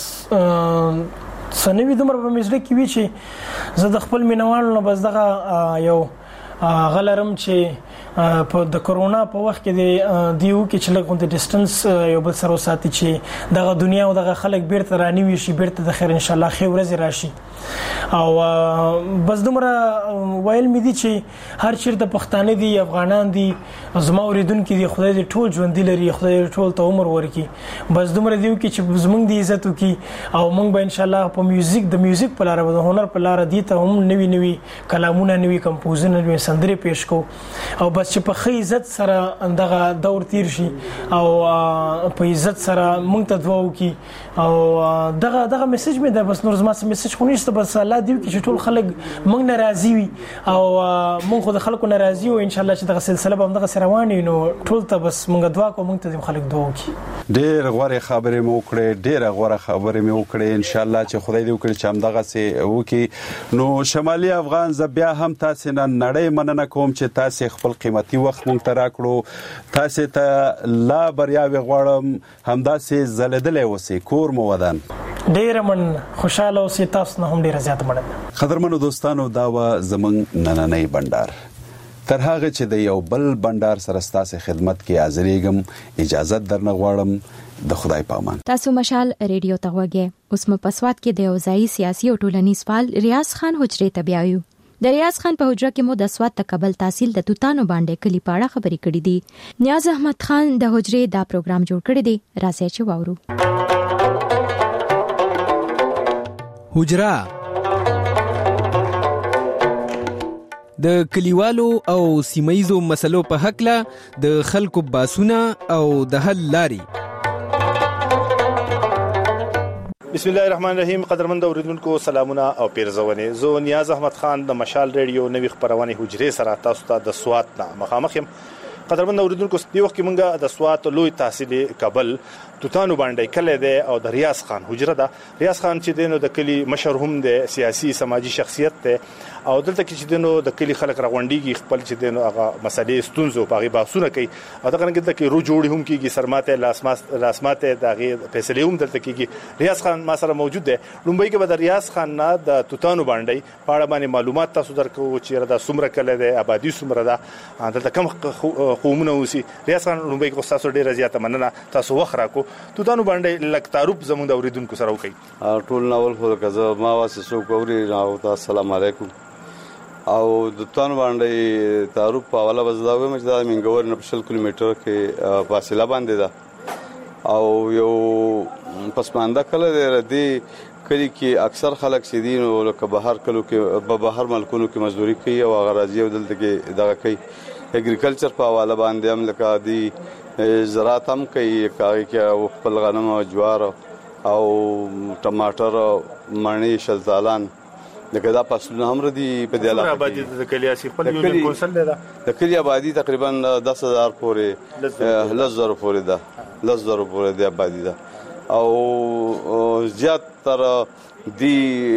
J: سنوي دمر په مزړه کې وی چې زه د خپل مینوالو نو بس دغه یو غلرم چې په د کورونا په وخت کې دیو کې چې لږ د ډیسټنس یو بل سره ساتي چې دغه دنیا او دغه خلک بیرته رانیوي شي بیرته د خیر ان شاء الله خیر ورځ راشي او بس دومره ویل مې دي چې هر چیرته پښتانه دي افغانان دي زما اوریدونکو دي خدای دې ټول ژوند لري خدای ټول ته عمر ورکړي بس دومره دیو کې چې زمونږ د عزت وکي او مونږ به ان شاء الله په میوزیک د میوزیک په لار د هنر په لار دي ته هم نوي کلامونه نوي کمپوزونه نوي سندري پېښ کو او بس چې په خې عزت سره دغه دور تیر شي او په عزت سره مونږ ته دعا وکي او دغه میسج مې ده بس نور زما څه میسج خو نشته بس الله دې وکړي چې ټول خلک مونږ ناراضي وي او مونږ خو د خلکو ناراضي او ان شاء الله چې دغه سلسله به دغه سره رواني نو ټول ته بس مونږ دعا کوو مونږ ته خلک دعا وکړي
I: ډېر غوړې خبرې مو وکړې ډېر غوړه خبرې مو وکړې ان شاء الله چې خدای دې وکړي چې هم دغه سي وکړي نو شمالي افغان ز بیا هم تاسو نه نړۍ مننه کوم چې تاسو خپل قیمتي وخت مونږ ته راکړو تاسو ته لا بریاوي غواړم همداسې زلدلې وسی کور مو ودان
J: ډیر من خوشاله اوسې تاسو نه هم ډیر زیات مننه
I: قدرمنو دوستانو دا و زمونږ نننۍ بندر تر هغه چې د یو بل بندر سره ستاسو خدمت کې حاضرېږم اجازه درنه غواړم د خدای پامان
A: تاسو مشال ریډیو ته وګورئ اوس مپسواد کې د اوزای سیاسي او ټولنیز فعال ریاض خان حجره ته بیايو د ریاض خان په حجره کې مو د سواد تقبل تحصیل د توتانو باندې کلی پاړه خبرې کړې دي نیاز احمد خان د حجره دا پروګرام جوړ کړی دی راځي چې واورو
K: حجره د کلیوالو او سیمایزو مسلو په حق له د خلکو باسونه او د حل لاري
L: بسم الله الرحمن الرحیم قدرمن اوریدونکو سلامونه او پیرزونه زه نیاز احمد خان د مشال ریډیو نوې خبرونه حجره سره تاسو ته د سواد نه مخامخ يم قدرمن اوریدونکو دی وخت کې مونږه د سواد لوی تحصیلي قبل توتانو باندې کله ده او د ریاض خان حجره ده ریاض خان چې دینو د کلی مشر هم ده سیاسي سماجی شخصیت ده او دلته کې چې دینو د کلی خلک راغونډيږي خپل چې دینو هغه مسلې ستونزو په غي باسونه کوي او دا څنګه دلته کې رو جوړي هم کیږي سرماته لاسماته دغه فیصله هم دلته کیږي ریاض خان ما سره موجود ده لومبۍ کې به د ریاض خان نه د توتانو باندې په اړه باندې معلومات تاسو درکو چې دا سمره کله ده آبادی سمره ده دلته کم قومونه اوسي. ریاض خان لومبي کو تاسو ډیره زیاته مننه تاسو وخت راکو توتانو باندې لک تعارف زموږ د اوریدونکو سره وکړي.
M: ټول ناول خو کزه ما واسه کووري او السلام علیکم او د توتانو باندې تعارف په اوله وزداوي مچ دا منګور نه 20 کیلومتر کې فاصله باندې ده او یو پسمانده کله دی کلی کې اکثر خلک سیدین او لکه بهر کلو کې په بهر ملکونو کې مزدوري کوي او غراضي او دلته کې دغه کوي اګریکلچر په حواله باندې هم لکه دی زراعت هم کوي کاږي کې خپل غنم او جوار او ټماټر مڼې شلتالان لکه دا فصلونه هم ردي په دې علاقه
L: آبادی د کلیاسي خپل یو کونسل ده
M: د کلی آبادی تقریبا 10000 پورې 10000 پورې ده 10000 پورې د آبادی ده او زیات تر دی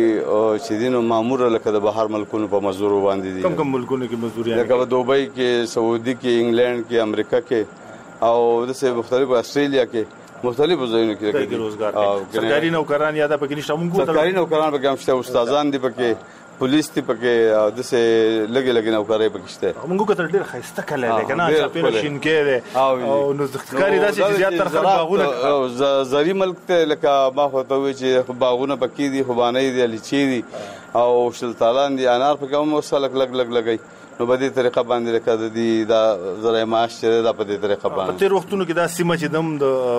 M: چې دینو مامور لکه د بهر ملکونو په مزدور باندې دي.
L: کوم ملکونو کې مزدوري
M: لکه دوبۍ کې سعودي کې انګلند کې امریکا کې او د مختلفو استرالیا کې مختلفو ځایونو کې
L: روزګار سرکاري نوکران یا د پکې نشته موږ
M: سرکاري نوکران پکې هم شته استادان دي پکې پولیس تی پکې د سه لګي نوکرای پکې شته
L: موږ کتر ډیر خسته کله لکه نه چاپیر شینکې ده او نو ذکرې داسې زیات تر خلک باغونه
M: زری ملک ته لکه ما خو ته چې باغونه پکې دي خوبانې دي لیچي دي او شلتالان دي انار پکې هم وسلک لګ لګي نو په دې طریقه باندې لکه د دا زرای معاش چې دا په دې طریقه باندې
L: په تیر وختونو کې دا سیمه چې دم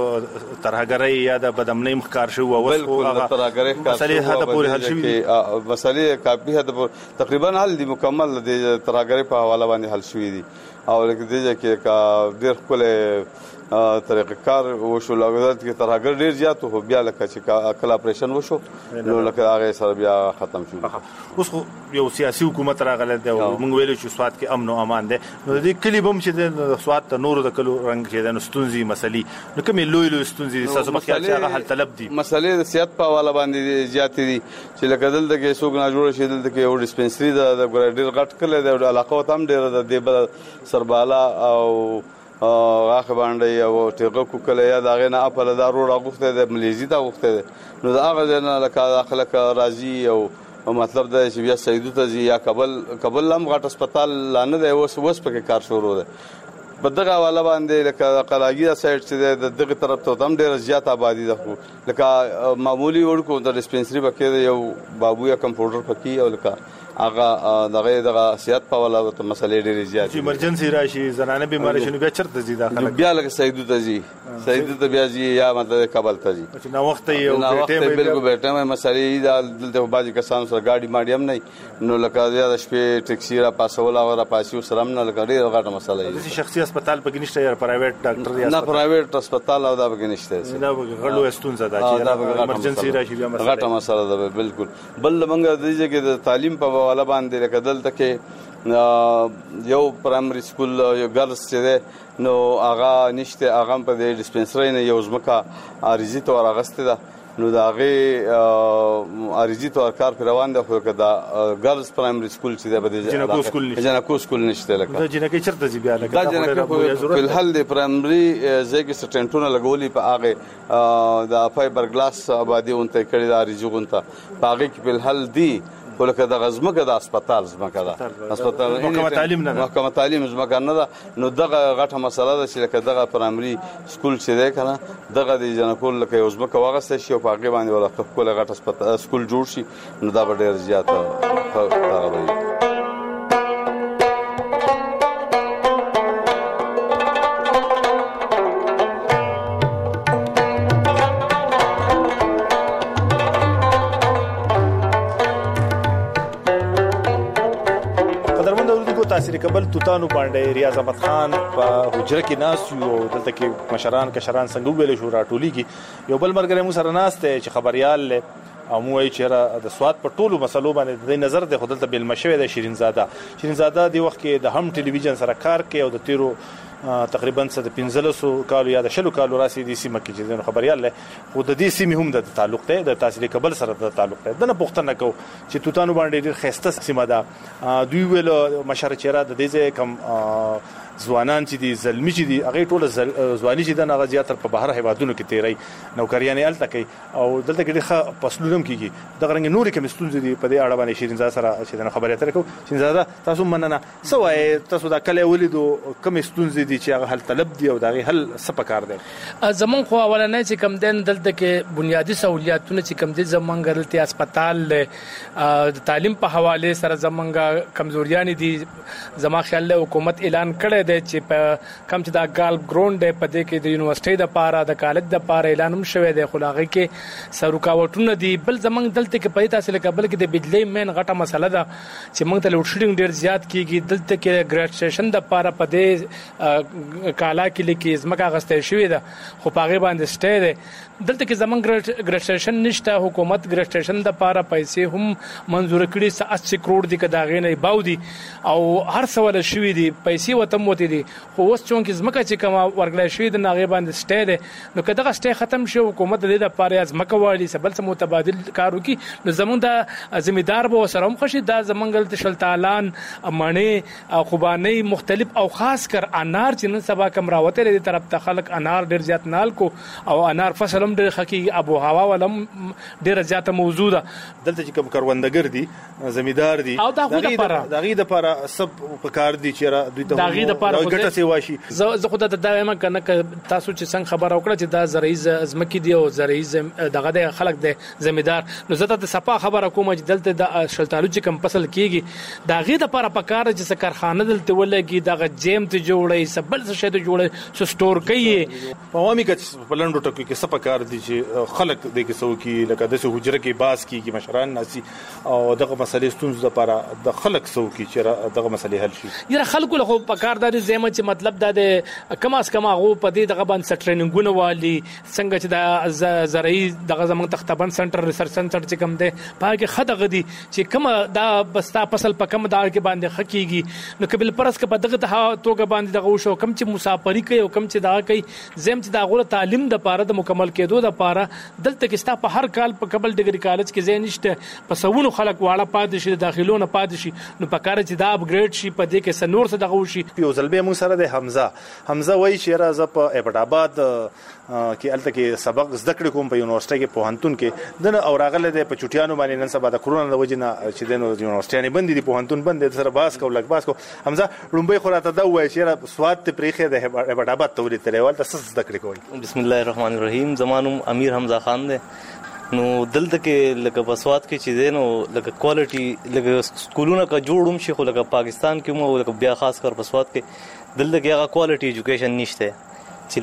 L: د ترهګرۍ یا د بدامنۍ مخکار شو او
M: هغه ترهګرۍ مسلې هدا پورې حل شوي مسلې کافي هدا تقریبا حل دي مکمل د ترهګرۍ په حواله باندې حل شوي دي او لکه دې کې کا ډېر خپل طریقه کار وشو لګدل چې ترهګر ډېر زیات خو بیا لکه چې کله اپریشن وشو نو لکه هغه سره بیا ختم شو.
L: اوس خو یو سیاسي حکومت راغله دی او موږ ویلو چې سواد کې امن او امان دی نو د کلی بم چې د سواد ته نور د کلو رنگ چې د ستونزي مسلې نو کومې لوی ستونزي تاسو په خیال چې هغه حل طلب دي
M: مسلې د سیاست په حواله باندې زیات دي چې لکه دلته کې څوک نه جوړ شي دلته کې یو ډیسپنسري د ګرډیر غټ کله د علاقو ته هم ډیر د دې سربالا او هغه باندې او ټیغه کوکله یا دغه نه خپل دا روډ غوښته د ملیزي دا غوښته نو دا هغه نه لکه خلک راضي او مطلب دا چې بیا سیدو ته یا کابل هم غټ هسپتال لانه دی اوس پکې کار شروع دی په دغه حواله باندې لکه قلاګي سایډ چې د دغه طرف ته هم ډېر زیات آبادی ده لکه معمولی ورکو د ډیسپنسري پکې یو بابو یا کمپیوټر پکې او لکه هغه دغه سیاست په حواله ته مسلې ډېرې زیات
L: چې ایمرجنسي راشي زنانه بیمار شي بیا چرته ځي داخله
M: بیا لکه سیدو ته ځي بیا ځي یا مطلب کابل ته ځي
L: چې نو وخت یو
M: بیٹه بالکل بیٹه مې مسلې دا دلته باجی کسان سره گاډي ماډي هم نه نو لکه زیاده شپې ټیکسي را پاسول او را پاسیو سره نه لکه ډېر غټه مسله
L: ده شخصي هسپتال پکې نشته یا پرایویټ ډاکټر یا
M: نه پرایویټ هسپتال او دا پکې نشته
L: دا غړو استونزه ده چې ایمرجنسي راشي بیا مسله
M: غټه مسله ده بالکل بل موږ د دې کې د تعلیم په حواله باندې لکه دلته کې یو پرایمري سکول یو ګرلز چې ده نو هغه نشته هغه په دې ډیسپنسري نه یو ځمکه عارضي تور اغسته ده نو دا هغه عارضي تور کار روان ده خو دا ګرلز پرایمري سکول چې ده په دې جنکو سکول نشته لکه
L: دا جنکې چرته ځي بیا لکه
M: دا جنکې په الحال د پرایمري ځکه سټنټونه لګولي په هغه د فایبر ګلاس آبادی اونته کړي د عارضي غونته په هغه کې په الحال دی ولکه د غزمکه د هسپتال زمکه ده هسپتال محکمه تعلیم زمکه نه ده نو دغه غټه مسله ده چې لکه دغه پرایمري سکول چې ده کنه دغه د جنکو لکه یو زمکه واغسته شي او په هغه باندې ولا خپل غټه سکول جوړ شي نو دا به ډیر زیات هغه
L: تاثیر قبل توتانو باندې ریاض احمد خان په حجره کې ناس یو دلته کې مشران څنګه ویل شو راټولي کې یو بل مرګره مو سره ناس ته چې خبريال له او مو چې د سواد په ټولو مسلو باندې د نظر د خدلته بل مشوي د شیرین زاده دی وخت کې د هم ټلویزیون سره کار کوي او د تیرو تقریبا 15 کالو یا د 10 کالو راسي دي سیمه کې چې خبريال له خو د دې سیمه هم د تعلق ته د تاثیر قبل سره د تعلق ته د نه پښتنه کو چې توتانو باندې ډېر خسته سیمه ده دوی ویل مشر چیرې د دې کم ځوانان چې دي زلمی چې دي هغه ټول ځواني چې د هغه زیاتره په بهر هیوادونو کې تیری نوکریانې الته کوي او دلته کې ډېر پسلونم کیږي د غرنګ نورې کوم ستونزې دي په دې اړه باندې شیرین زاده سره چې خبرې اترې کوو. شیرین زاده تاسو مننه سوای تاسو دا کله ولیدو کوم ستونزې دي چې هغه حل طلب دي او دا حل څه پکار دی؟
N: زمون خو اولنې چې کم دین دلته کې بنیادی سہولیاتونه چې کم دي زمونږ دلته هسپتال د تعلیم په حواله سره زمونږ کمزوریان دي. زما خیال له حکومت اعلان کړی دی چې په کم چې دا ګالف ګراوند دی په دې کې د یونیورسيټي د پاره د کالج د پاره اعلان هم شوی دی خو هغه کې سرکاوټونه دي. بل زمونږ دلته کې په تاسو له قبل کې د بجلی مین غټه مسله ده چې موږ ته لوډ شیډینګ ډیر زیات کیږي. دلته کې ګریجویشن د پاره په دې کالا کې لیکي زمکه غسته شوی ده خو په هغه باندې سټې ده. دلته کې زمونږ ګریجویشن نشته. حکومت ګریجویشن د پاره پیسې هم منزور کړي 80 کروڑ دي کدا غینې باودي او هر څه ول شوی دي پیسې وته موتی دي خو اوس چون کې زمکه چې کوم ورګلای شوی د ناغه باندې سټې ده نو کدا سټې ختم شو حکومت د دې لپاره از مکه والی سبل سم متبادل کارو کی نو زمون د ذمہدار به سره هم خوشي دا زمنګل تشل تعالان معنی خوبانی مختلف او خاص کر انار چې نن سبا کم راوته لري طرف ته خلک انار ډیر زیات نال کو او انار فصل هم ډیر حقيقي ابو هوا ولم ډیر زیات موجوده.
L: دلته چې کوم کروندګر دي ذمہدار دي دغه د لپاره سب په کار دي چې دوی ته
N: دغه د لپاره
L: ګټه سی واشي.
N: زه خو د دایمه کنه تاسو چې څنګه خبر او کړه چې دا زرعي ازمکې دي او زرعي دغه د خلک د ذمہدار نو زه ته صفه خبره کوم چې دلته د شلتالو چې کم فصل کیږي دغه د لپاره په کار چې کارخانه دلته ولګي دغه جیم ته جوړي سبل څه شی ته جوړي سو سٹور کوي.
L: په عوامي کې په لندو ټکو کې څه په کار دي چې خلک د کې سو کې لکه د حجره کې باس کې مشران ناسي او دغه مسلې ستونزې لپاره د خلک سو کې چې دغه مسلې حل شي.
N: یره خلکو له په کار داري زموږ چې مطلب دا د کم از کم هغه په دې دغه باندې ټریننګونه والی څنګه چې د زرعي دغه زمونږ تختبند سنټر ریسرچ سنټر چې کم دی په کې خدغه دي چې کوم دا بستا فصل په کم دار کې باندې حقيقي نو قبل پرس کې په دغه توګه باندې دغه شو کم چې مسافری کوي او کم چې دا کوي زم چې دا غوړه تعلیم د پاره د مکمل کېدو د پاره دلته کې ستا په هر کال په قبل ډیګری کالج کې زین نشته په سونو خلک واړه پاتې شي داخلونه پاتې شي نو په کار چې دا اپګریډ شي په دې کې سنور څه دغه شي.
L: یو ځلبه موږ سره د حمزه وای چې راځه په ایبټ آباد کې الته کې سبق زده کړ کوم په یونیورسيټي کې پوهنتون کې دنه او راغله د پچوټیانو باندې نن سبا د کرونا د وجنه چې د یونیورسيټي باندې دي پوهنتون باندې سره باس کو لګ باس کو حمزه لومبي خراته دا وای چې سواد ته پریخه د ایبټ آباد تولید تلوال تاسو زده کړ کوي.
O: بسم الله الرحمن الرحیم. زمانم امیر حمزه خان دی نو دلته کې لکه بسواد کې چې دینو لکه کوالټي لکه سکولونه کا جوړوم شي خو لکه پاکستان کې مو لکه بیا خاص کر بسواد کې دلته کې هغه کوالټي ایجوکیشن نشته چې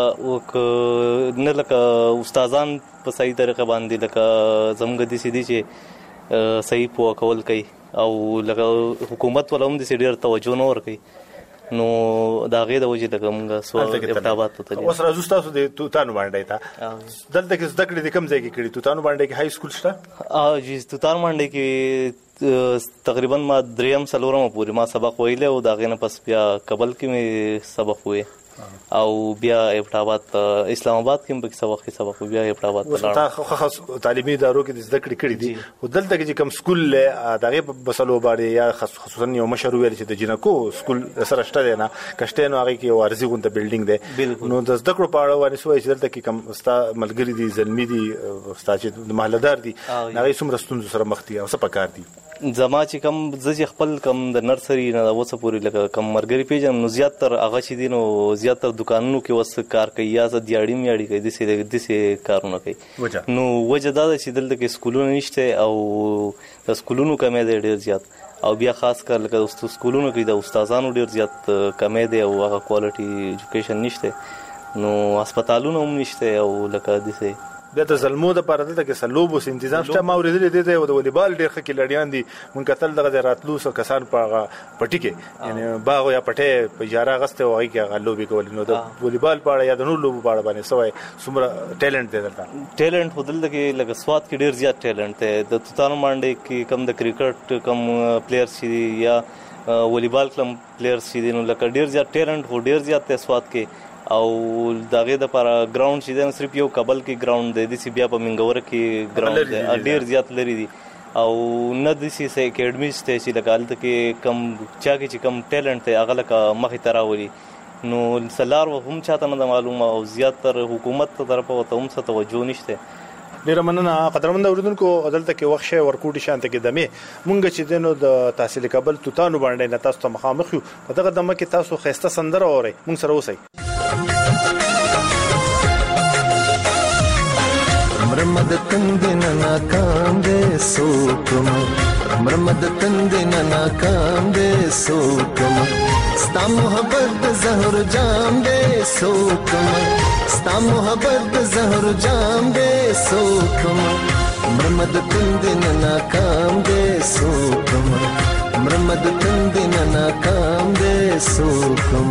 O: لکه نه لکه استادان په صحیح طریقه باندې لکه زموږ دي سيدي چې صحیح پوه کول کوي او لکه حکومت ولوم دي ډېر توجه نه ور کوي نو دا غي د وجه د کومه سوال ارتباط ته
L: اوس راځو تاسو د توتانو باندې تا دلته کې زده کړې د کم ځای کې کړې توتانو باندې کې های سکول شته
O: جی توتانو باندې کې تقریبا ما دریم سلورم پورې ما سبق ویل او دا غینه پس بیا کابل کې مې سبق وې او بیا ایبټ آباد اسلام آباد کې په سبق بیا ایبټ آباد ته
L: لاړم. خاص تعلیمي ادارو کې زده کړې دي او دلته کې کوم سکول له دغه بسلو باندې یا خصوصا یو مشهور ویل چې د جنکو سکول سره شته نه کشته نو هغه کې ورزي غونډه بلډینګ ده نو د زده کړو په اړه باندې سوې چې دلته کې کوم ستا ملګری دي زلمی دي ستا چې محلدار دي هغه څومره ستونزو سره مخ دي او څه پکار دي.
O: زما چې کم ز خپل کم د نرسري نه اوسه پوری لکه کم مرګري پیژم نو زیاتره هغه چې دینو زیاتره دکانونو کې وس کار کوي یا ز دیاړي میاړي کوي د سې کارونه کوي نو وجه دا چې دلته کې سکولونه نشته او د سکولونو کمې دي ډېر زیات او بیا خاص کر لکه سکولونو کې د استادانو ډېر زیات کمې دي او هغه کوالټي ایجوکیشن نشته نو هسپتالونو هم نشته او لکه دسه
L: د زلمو د پاره دلته کې سلوبو تنظیم شته ما ورېدل دي د والیبال ډېر خکې لړیان دي مونږ کتل دغه راتلو سو کسان په پټی کې یعنی باغ یا پټه په اجاره غسته وای کې غلوبي کول نو د والیبال پاره یا د نور لوبو پاره باندې سوې څومره ټیلنټ دی دلته
O: ټیلنټ هدل کې لکه سواد کې ډېر زیات ټیلنټ دی د توتانو باندې کې کم د کرکټ کم پلیئرز شي یا والیبال کلم پلیئرز شي نو لکه ډېر زیات ټیلنټ هو ډېر زیات دی سواد کې او دغه د لپاره ګراوند چې د صرف یو کابل کې ګراوند دی د سی بیا په منګور کې ګراوند دی ډیر زیات لري دي او نه د سي اکیډمیز ته چې لګالته کې کم چا کې چې کم ټیلنټ ته اغه لکه مخې تراولي نو سلار هم چاته نه معلومه او زیاتره حکومت ته طرفه ته هم څه توجه نشته.
L: ډیر مننه قدرمن اوریدونکو عدالت کې وخت شي ورکوټي شانته کې دمه مونږ چې دینو د تحصیل کابل توتانو باندې نه تاسو ته مخامخ یو په دغه دمه کې تاسو خسته سندره اوري مونږ سره اوسئ.
P: مرمد تندن ناکام دے سوکم مرمد تندن ناکام دے سوکم ستا محبت زہر جام دے سوکم ستا محبت زہر جام دے سوکم مرمد تندن ناکام دے سوکم مرمد تندن ناکام دے سوکم.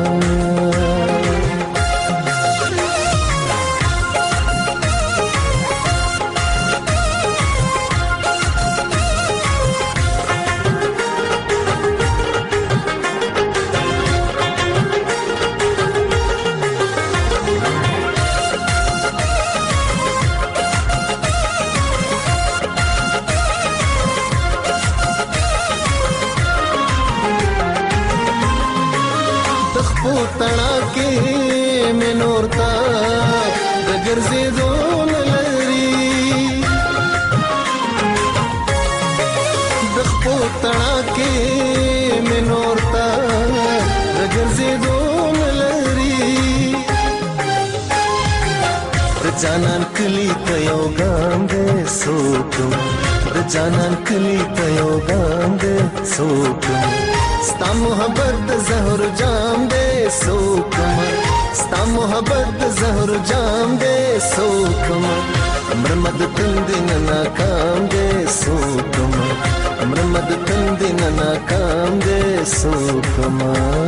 P: जानन कली तयो गांदे सोकम जानन कली तयो गांदे सोकम स्ता मोहब्बत जहर जाम दे सोकम स्ता मोहब्बत जहर जाम दे सोकम मरमद तंदिन नाकाम दे सोकम मरमद तंदिन नाकाम दे सोकम.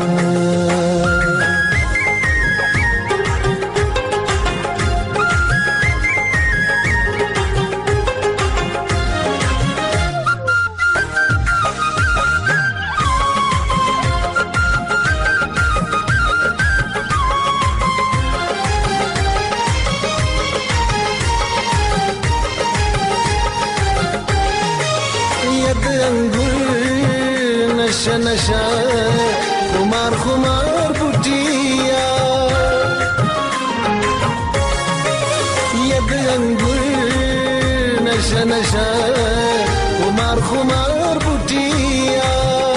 P: नशा खुमार खुमार बुटिया यद अंगुर नशा नशा खुमार खुमार बुटिया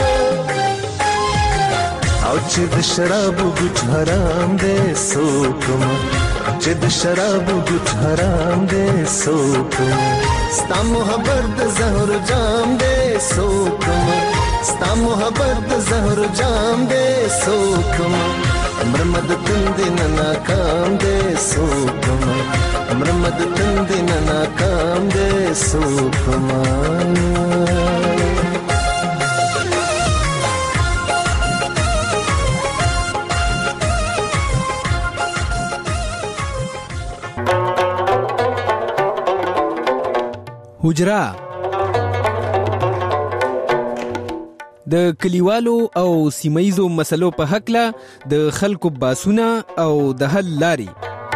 P: और चिद शराब गुठ हराम दे सोकम चिद शराब गुठ हराम दे सोकम स्ता मोहब्बत जहर जाम दे सोकम स्ता मोहब्बत जहर जाम दे सोकम मरमद तंदिन नाकाम दे सोकम मरमद तंदिन नाकाम दे सोकम.
K: حجرا د کلیوالو او سیمایزو مسلو په حقله د خلکو باسونه او د حل لاري.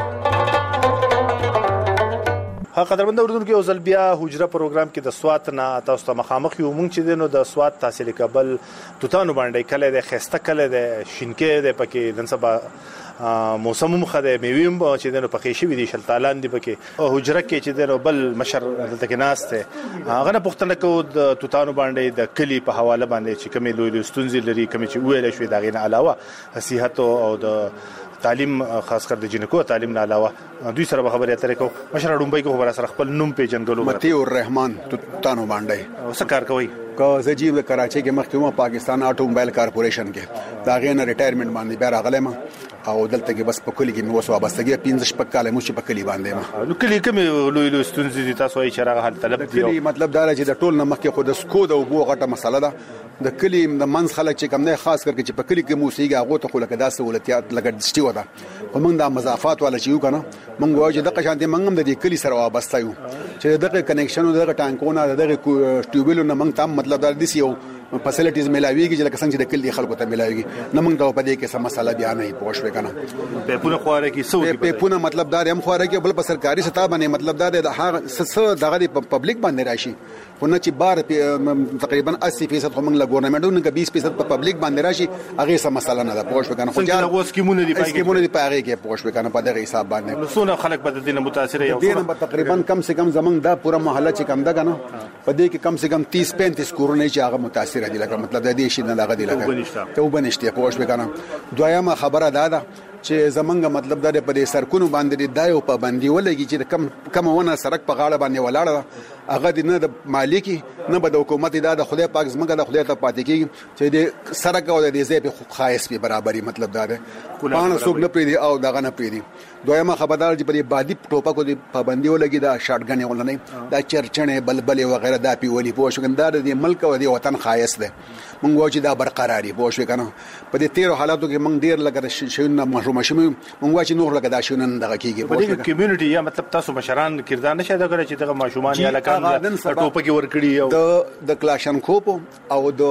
L: قدرمن اوریدونکو یو ځل بیا حجره پروګرام کې د سوات نه تاسو ته مخامخ یو مونږ چې دینو د سوات تحصیل کابل توتانو باندې کله د خسته کله د شینکې د پکې نن سبا موسم مخده میویم چې دنه پخې شي وي د شلتالان دی پکې حجره کې چې دنه بل مشر دلته کې ناشته هغه نه پښتنه کو د توتانو باندې د کلی په حواله باندې چې کومې لوی ستونزې لري کومې چې ویل شوې دا غینه علاوه صحت او د تعلیم خاص کر د جنکو تعلیم نه علاوه دوی سره خبرې اترې کو مشر ډومبای کو خبره سره خپل نوم پیژنګلو
Q: متي الرحمن توتانو باندې
L: اوس کار کوي
Q: کو زجیب د کراچۍ کې مخکومه پاکستان اټوموبایل کارپوریشن کې دا غینه ریټایرمنټ باندې بیا راغلم او دلته کې بس په کلی کې مو وسو وابستګي 15 شپږ کال مو چې په کلی باندې ما
L: نو کلی کوم لوی لوی ستونزې دي تاسو یې شرغه حل طلب
Q: دی کلی مطلب دا چې د ټول نمک کې خود سکو د وبو غټه مسله ده د کلی د منځ خلک چې کوم نه خاص کر کې چې په کلی کې موسیقي هغه ته خو لکه دا سہولتيات لګړ دشتي ودا په موږ د مضافات ولا چې یو کنه موږ وایو چې د قشانتي موږ د دې کلی سره وابسته یو چې دغه کنیکشن او دغه ټانکونه دغه ټیوبلو نه موږ تام مطلب دا دي یو فیسیلیټیز ملاويږي چې لکه څنګه چې د کلی خلکو ته ملاويږي نه موږ ته په دې کې څه مسله بیان نه پوښ وکنه
L: په خواره کې سو
Q: په مطلب دا هم خواره کې بل په سرکاري سطح باندې مطلب دا د هغه څه دغه پبلک باندې راشي خو نه چې بار تقریبا 80% خو موږ له ګورنمنټونو کې 20% په پبلک باندې راشي هغه څه مسله نه ده پوښ وکنه خو
L: څنګه غوښ کیمونه دی
Q: په هغه کې پوښ وکنه په دغه حساب باندې
L: نو څونه خلک په دې نه متاثر یو
Q: دې تقریبا کم سے کم زمنګ دا پورا محله چې کم ده کنه په دې کې کم سے کم 30-35 کورونه چې هغه متاثر دي لکه مطلب د دې شي نه لغه دي لکه ته وبنشته پوښ وکنه دویمه خبره ده چې زمنګ مطلب دا په دې سرکونو باندې دایو پابندي ولګي چې کم ونه سرک په غاړه باندې ولاړه هغه د نه د مالکی نه به د حکومت د خدای پاک زمګه د خدای ته پاتې کیږي چې د سرک او د دې ځای په خاص په برابرۍ مطلب دا ده پانه سوق نه پریدي او دغه نه پریدي دویمه خبردار چې په بادي ټوپکو د پابندي ولګي دا شاټګن ولنه دا چرچنې بلبل او غیره دا پی ولي پوه شوګندار د ملک او د وطن خاص ده مونږ و چې دا برقراري پوه شو کنه په دې 13 حالاتو کې مونږ ډیر لګره شونه محروم شوم مونږ و چې نور لګه دا شونه دغه کیږي
L: په دې کمیونټي یا مطلب تاسو مشران کردار نشه دا کړی چې دغه ماشومان یا لکان ټوپکی ورکړي
Q: او د کلاشنکوپ او د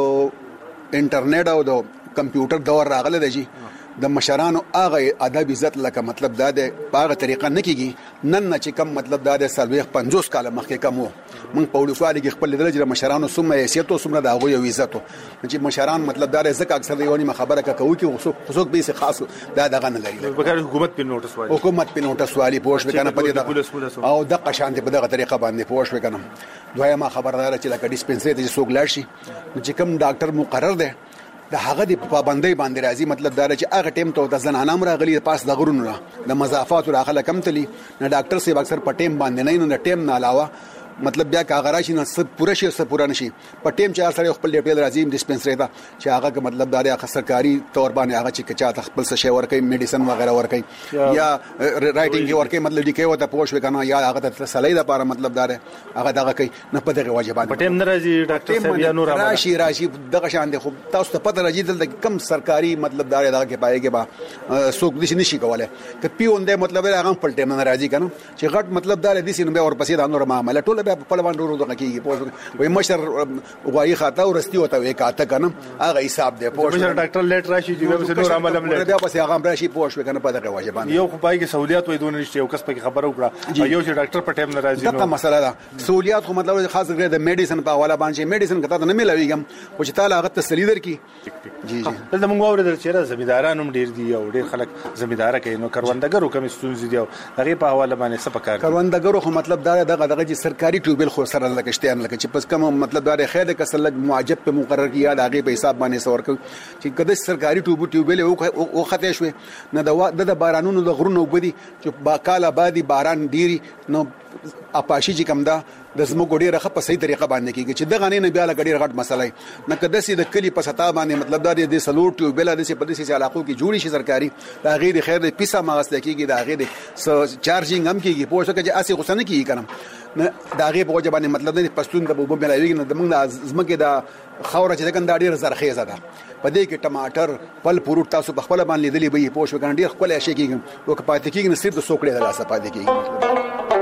Q: انټرنیټ او د کمپیوټر دور راغله دی د مشرانو هغه ادب عزت لکه مطلب دا د هغه طریقه نه کیږي نن چې کم مطلب دا د سلويخ 50 کال مخکې کم وو مونږ په وړوکوالي کې خپل لیدل چې مشرانو سمه حیثیت او سمه د هغه یو عزت چې مشران مطلب دا ځکه اکثر دیونی خبره کوي چې خصوص به سي خاص دا دغه نه لري
L: بګر حکومت په نوټس والی
Q: حکومت په نوټس والی پوښ وکنه په او د قشان په دغه طریقه باندې پوښ وکنه دویمه خبردار چې لکه ډیسپنسری ته څوک لاړ شي چې کوم ډاکټر مقرر دی د هغه د پابندۍ باندې راځي مطلب دا چې هغه ټیم ته د زنانه راغلي پاس د غرونو د مضافات راغله کم تلی نه ډاکټر سي اکثر په ټیم باندې نه ټیم نه علاوه مطلب بیا کاغرا شي نه سب پوره شي سب پوره نشي په ټیم چې سره خپل ډیټیل راځي ډیسپنسری ته چې هغه مطلب دا هغه سرکاري تور باندې هغه چې کچا خپل څه شی ورکي میډیسن وغیرہ ورکي یا رائټینګ ورکي مطلب لیکي وته پوښ وکنه یا هغه ته صلیح لپاره مطلب دا هغه دغه کوي نه په دغه واجبات
L: په ټیم ناراضي ډاکټر صاحب یا نور
Q: راشي دغه شان دي خو تاسو ته پته راځي دلته کم سرکاري مطلب دا دغه کې پایږي با سوق دي نشي کوله ک پیوندې مطلب هغه خپل ټیم ناراضي کنه چې غټ مطلب دا دي سینو به ورپسې د نور معاملې ټول به په لوان کیږي پوه وي مشر غوايي خاطه ورستي وته وکاته کنه هغه حساب دی پوه
L: مشر ډاکټر لیټ راشي چې به نور عمل هم
Q: بیا پس هغه راشي پوه شو کنه په دغه واجبان
L: یو خو پای کې سہولیات وې دونه نشته یو کس په خبرو کړه یو چې ډاکټر په ټیم ناراضي
Q: دا مسله ده سہولیات خو مطلب خاص کر د میډیسن په حواله باندې میډیسن کته نه ملويږم او چې تعالی هغه تسلی درکې
L: جی دلته موږ اورېدل چې زمینداران هم ډیر دي او ډیر خلک زمیندار کوي نو کروندګرو کوم ستونزې دي هغه په حواله باندې څه پکار
Q: کروندګرو خو مطلب دا دغه چې سرکاري ټیوبل خو سره لکشتيان لکه چې پس کوم مطلب دا خیر د کسل معجب په مقرر کیه د هغه په حساب باندې سور کوي چې کده سرکاري ټیوبل او خطه شوي نه د بارانونو د غرونو وبدي چې باکاله بادي باران ډيري نو اپاشي چې کوم دا د زموږ ډیره په صحیح طریقه باندې کیږي چې دغه نه بیا لګ ډیر غټ مسله نه کده سي د کلی په ستا باندې مطلب دا د سلوټ ټیوبل د سي په دې علاقو کې جوړی شي سرکاري دا غیر خیر د پیسه ماغسته کیږي دا غیر چارجینګ هم کیږي پوه شو چې اسی غوسه نه کیږي کنه نه دا غیر په وجه باندې مطلب د پښتون د بوبو ملایوي نه د موږ زمکه دا خوره چې دغه ډیر زرخیزه ده په دې کې ټماټر پل فروټ تاسو په خپل باندې لیدلې به پوه شو کنه ډیر خپل شي کیږي او کپاتې کیږي نه صرف د سوکړې د لاسه پاتې کیږي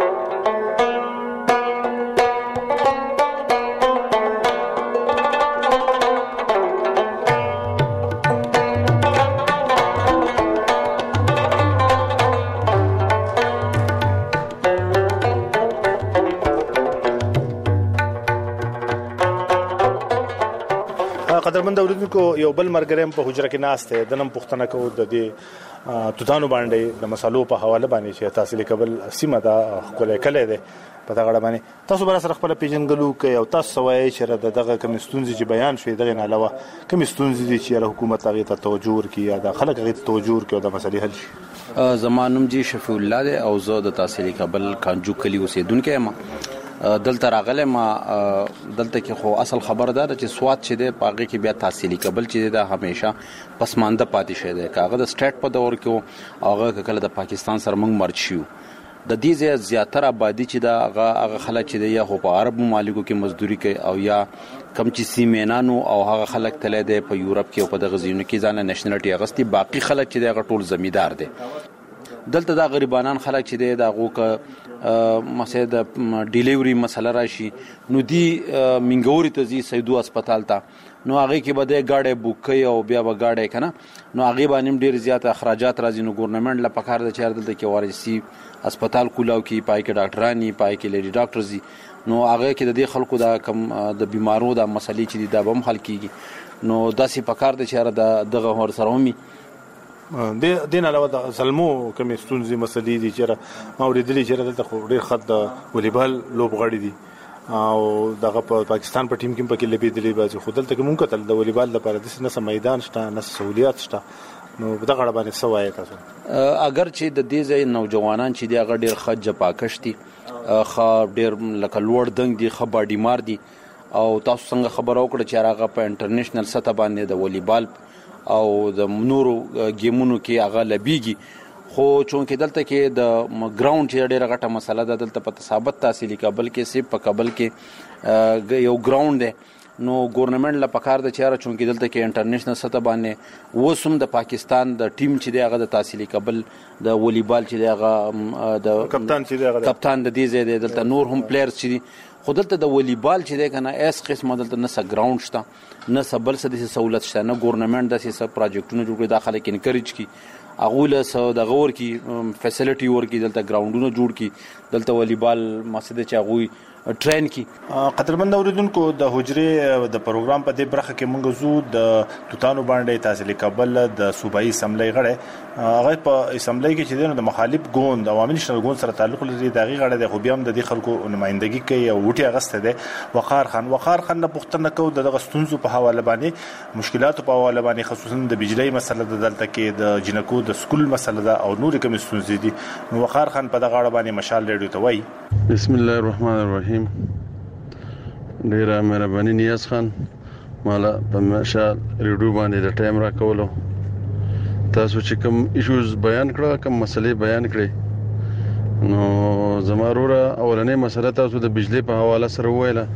L: قدرمن اوریدونکو یو بل مرګریم په حجره کې ناشته د نن پښتنه کو د دې توتانو باندې د مسالو په حواله باندې چې تحصیل قبل سیمه دا کولای کله ده په دغه باندې تاسو بر سره خپل پیژنګلو کوي او تاسو وایي چې دغه کوم ستونزې چې بیان شوې دغه نه علاوه کوم ستونزې دي چې حکومت هغه ته توجه ورکړي یا د خلک هغه ته توجه ورکړي د مسلې حل شي
R: زمانم جی شفیع الله ده او زه د تحصیل قبل کانجو کلی اوسیدونکو ما دلته راغله ما دلته کې خو اصل خبردار چې سواد چې د پاګه کې بیا تحصیلی قبل چې د همیشه پسمانده پاتې شه ده کاغه د سټیټ په دور کې هغه کله د پاکستان سره موږ مرچ شو د دې زیاتره آبادی چې دا هغه خلک چې د یا خو په عرب ممالکو کې مزدوري کوي او یا کم چې سیمینانو او هغه خلک تله ده په یورپ کې او په دغه ځینو کې ځان نېشنلټي اغستی باقی خلک چې دغه ټول زمیدار دي دلته دا غریبانان خلک چې د هغه مسله د ډیلیوري مسله راشي نو دی منګوري ته زی سیدو هسپتال ته نو هغه کې به د گاډي بوکي او بیا به گاډي کنه نو هغه باندې ډیر زیات اخراجات راځي. نو ګورنمنت لا پکار د چار دلته کې ورسي هسپتال کولاو کې پای کې ډاکټرانی پای کې لیډي ډاکټرزي نو هغه کې د دې خلکو دا کم د بیمارو د مسلې چې دا به حل کیږي. نو داسې پکار د چار دغه هر سره همي
L: د دین علاوه د سلمو کوم ستونزې مسلې دي چې ما ورېدلې چې دلته خو ډیر خط د والیبال لوبغاړي دي او دغه په پاکستان په ټیم کې په کې لبیدلې بازي خو دلته کې مونږ کتل د والیبال لپاره د نس میدان شته نس سہولیات شته. نو دغه باندې سوای تاسو
R: اگر چې د دې ځای نوجوانان چې دی هغه ډیر خج پاکشتي خو ډیر لکه لوړ دنګ دي خباډي مار دي او تاسو څنګه خبر او کړ چې هغه په انټرنیشنل سطح باندې د والیبال او د نورو گیمونو کې هغه لبيږي. خو چونکه دلته کې د ګراوند چې ډیره غټه مسله ده دلته په ثابت تحصیلي کابل کې سیب په کابل کې یو ګراوند ده. نو ګورنمنت لا پکار د چاره چونکه دلته کې انټرنیشنل سطح باندې وسوم د پاکستان د ټیم چې دی هغه د تحصیلي کابل د والیبال چې دی هغه د
L: کپتان چې دی هغه
R: کپتان د دې ځای دلته نور هم پلیئرز چې دي خو دلته د والیبال چې دی کنه اس قسمه دلته نه س ګراوند شته نه سبل څه د سہولت شته نه ګورنمنت د څه پروجیکټونو جوړ کړي داخله کې انکریج کی اغوله سو د غور کی فیسیلیټي ور کی دلته ګراوندونو جوړ کی دلته والیبال مسجد چاغوي ټرین کی.
L: قدرمن اوریدونکو د حجره د پروګرام په دې برخه کې مونږ زو د توتانو باندې تحصیلي کابل د صوبایي اسمبلی غړي هغه په اسمبلی کې چې د مخالف ګوند عوامي نشنل ګوند سره تعلق لري دغه غړي د خو بیا هم د دې خلکو نمائندګي کوي او وټي اغسته ده. وقار خان نه پښتنه کو دغه ستونزو په حواله باندې مشکلات په حواله باندې خصوصا د بجلی مسله د دلته کې د جنکو د سکول مسله ده او نور کوم ستونزې دي. نو وقار خان په دغه اړه باندې مشال ریډیو ته وایي.
S: بسم الله الرحمن الرحیم. ډیر مهرباني نیاز خان مالا په مشال ریډیو باندې د ټایم را کولو تاسو چې کوم ایشوز بیان کړه کوم مسلې بیان کړې نو زموږ اولنې مسله تاسو د بجلی په حواله سره ویله.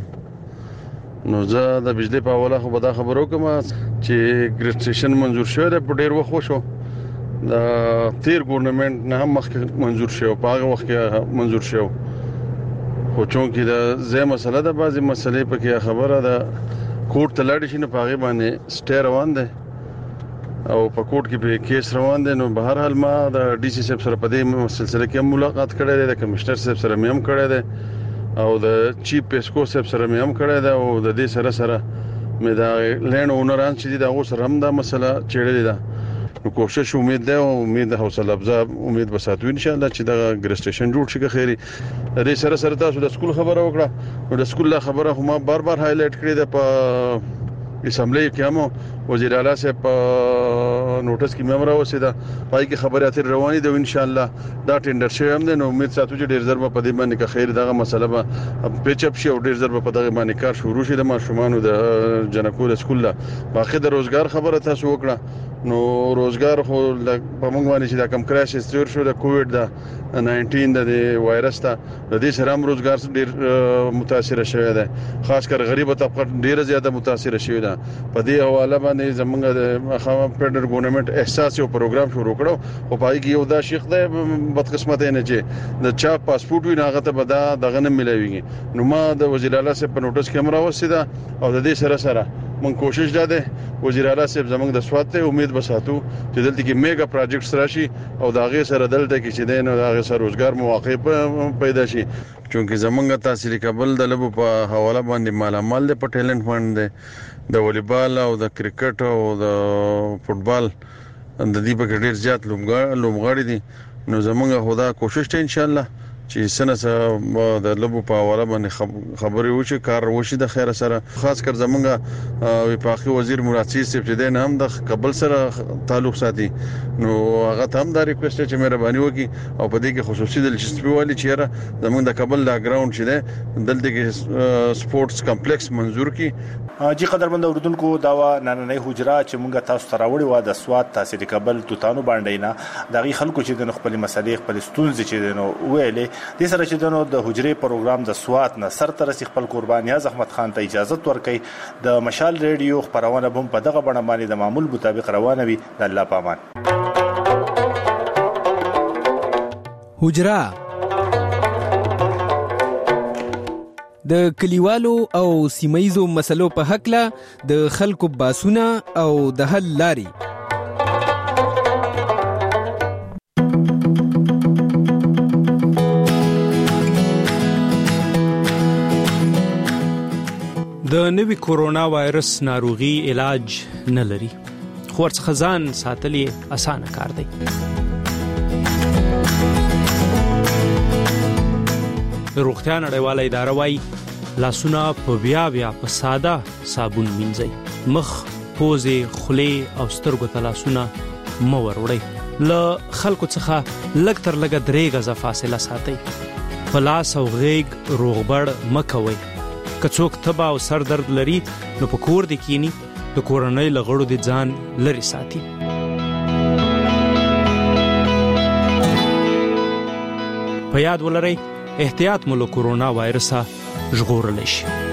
S: نو زه د بجلی په حواله خو به دا خبرو کوم چې ګریډ سټیشن منزور شوی دی په ډیر وخت وشو د تیر ګورنمنت نه هم مخکې منزور شو په هغه وخت کې منزور شو خو چونکی د زه مسله ده بعضی مسلې پکې خبره ده کوټ ته لاړ شي نه په هغه باندې سټی روان دی او په کوټ کې په کیس روان دی. نو به هر حال ما د ډي سي صاحب سره په دې سلسله کې ملاقات کړې ده د کمشنر صاحب سره مې هم کړې ده او د چیف پیسکو صاحب سره مې هم کړې ده او د دې سره مې دا لینډ اونران چې دا اوس هم دا مسله چېړلې ده. نو کوشش امید ده او امید حوصله افزا امید وساتو ان شاء الله چې دا ګریډ سټیشن جوړ شي خیری. د سره تاسو د سکول خبره وکړه نو د سکول خبره خو ما بار هایلایټ کړې ده په اسمبلی کې هم وزیر اعلی صاحب نوټس کې ممر اوسېدا پای کې خبره اتر رواني ده ان شاء الله دا ټینډر شوی هم ده. نو امید ساتو چې ډیر ضرب په دې باندې خیر دغه مسله به پیچپ شي او ډیر ضرب په دغه باندې کار شروع شي د ماشومان د جنکو د سکول باقي د روزګار خبره تاسو وکړه. نو روزګار خو په موږ باندې چې دا کم کراش استور شو د کووډ د 19 د وایرس ته د دې سره هم روزګار ډیر متاثر شوی دی خاص کر غریب طبقه ډیر زیاته متاثر شوی دی. په دې حواله باندې زمونږ د فدرال ګورنمنت احساس یو پروګرام شروع کړو او پای کې یو دا شیخ دی بدقسمت نه چې د چا پاسپورت وي هغه ته به دغه نه ملويږي. نو ما د وزیر اعلی صاحب په نوټس کې امر وسیدا او د دې سره من کوشش ده وزیر اعلی صاحب زمونږ د سواد ته امید بساتو چې دلته کې میگا پروجیکټس راشي او دا غي سره دلته کې چې دین او دا غي سره روزګار مواقع پیدا شي. چونکه زمونږ تحصیلي کابل د لبو په حواله باندې مالامال د پټیلنټ فند دی د والیبال او د کرکټ او د فوتبال د دې په ډیر زیات لوبغاړي دي. نو زمونږ خدا کوشش ته ان شاء الله چې سنه د لبو په حواله باندې خبري وشي کار وشي د خیر سره خاص کر زمونږ وفاقي وزیر مراد سي صاحب چې د هم د کابل سره تعلق ساتي. نو هغه ته هم دا ریکوست چې مهرباني وکړي او په دې کې خصوصي دلچسپي والی چې زمونږ د کابل د ګراوند چې ده دلته کې سپورتس کمپلیکس منزور کی.
L: جی قدرمن اوریدونکو دا نننۍ حجره چې مونږه تاسو ته راوړی و د سواد تحصیلي کابل توتانو باندې نه دغه خلکو چې د خپل مسلې خپل ستونزې چې نو ویلې د سره چې د حجره پروګرام د سواد نه سر تر خپل قرباني احمد خان ته اجازه ورکړي. د مشال ریډیو خبرونه هم په دغه بڼه باندې د معمول مطابق روانه وي. د الله پامان.
K: حجره د کلیوالو او سیمایزو مسلو په حقله د خلکو باسونه او د حل لاري.
T: د نوي کورونا وایرس ناروغي علاج نه لري، خو ورڅخه ځان ساتل یې اسانه کار دی. د روغتیا نړیواله اداره وايي لاسونه په بیا په ساده صابون مینځئ، مخ، پوزې، خولې او سترګو ته لاسونه مه وروړئ. له خلکو څخه لږ تر لږه 3 غزه فاصله ساتئ. په لاس او غیږ روغبړ مه کوئ. که څوک تبه او سر درد لري نو په کور دې کینی، د کورنۍ له غړو دې ځان لرې ساتي. په یاد ولرئ احتیاط مو له کورونا وایرسه ژغورلی شي.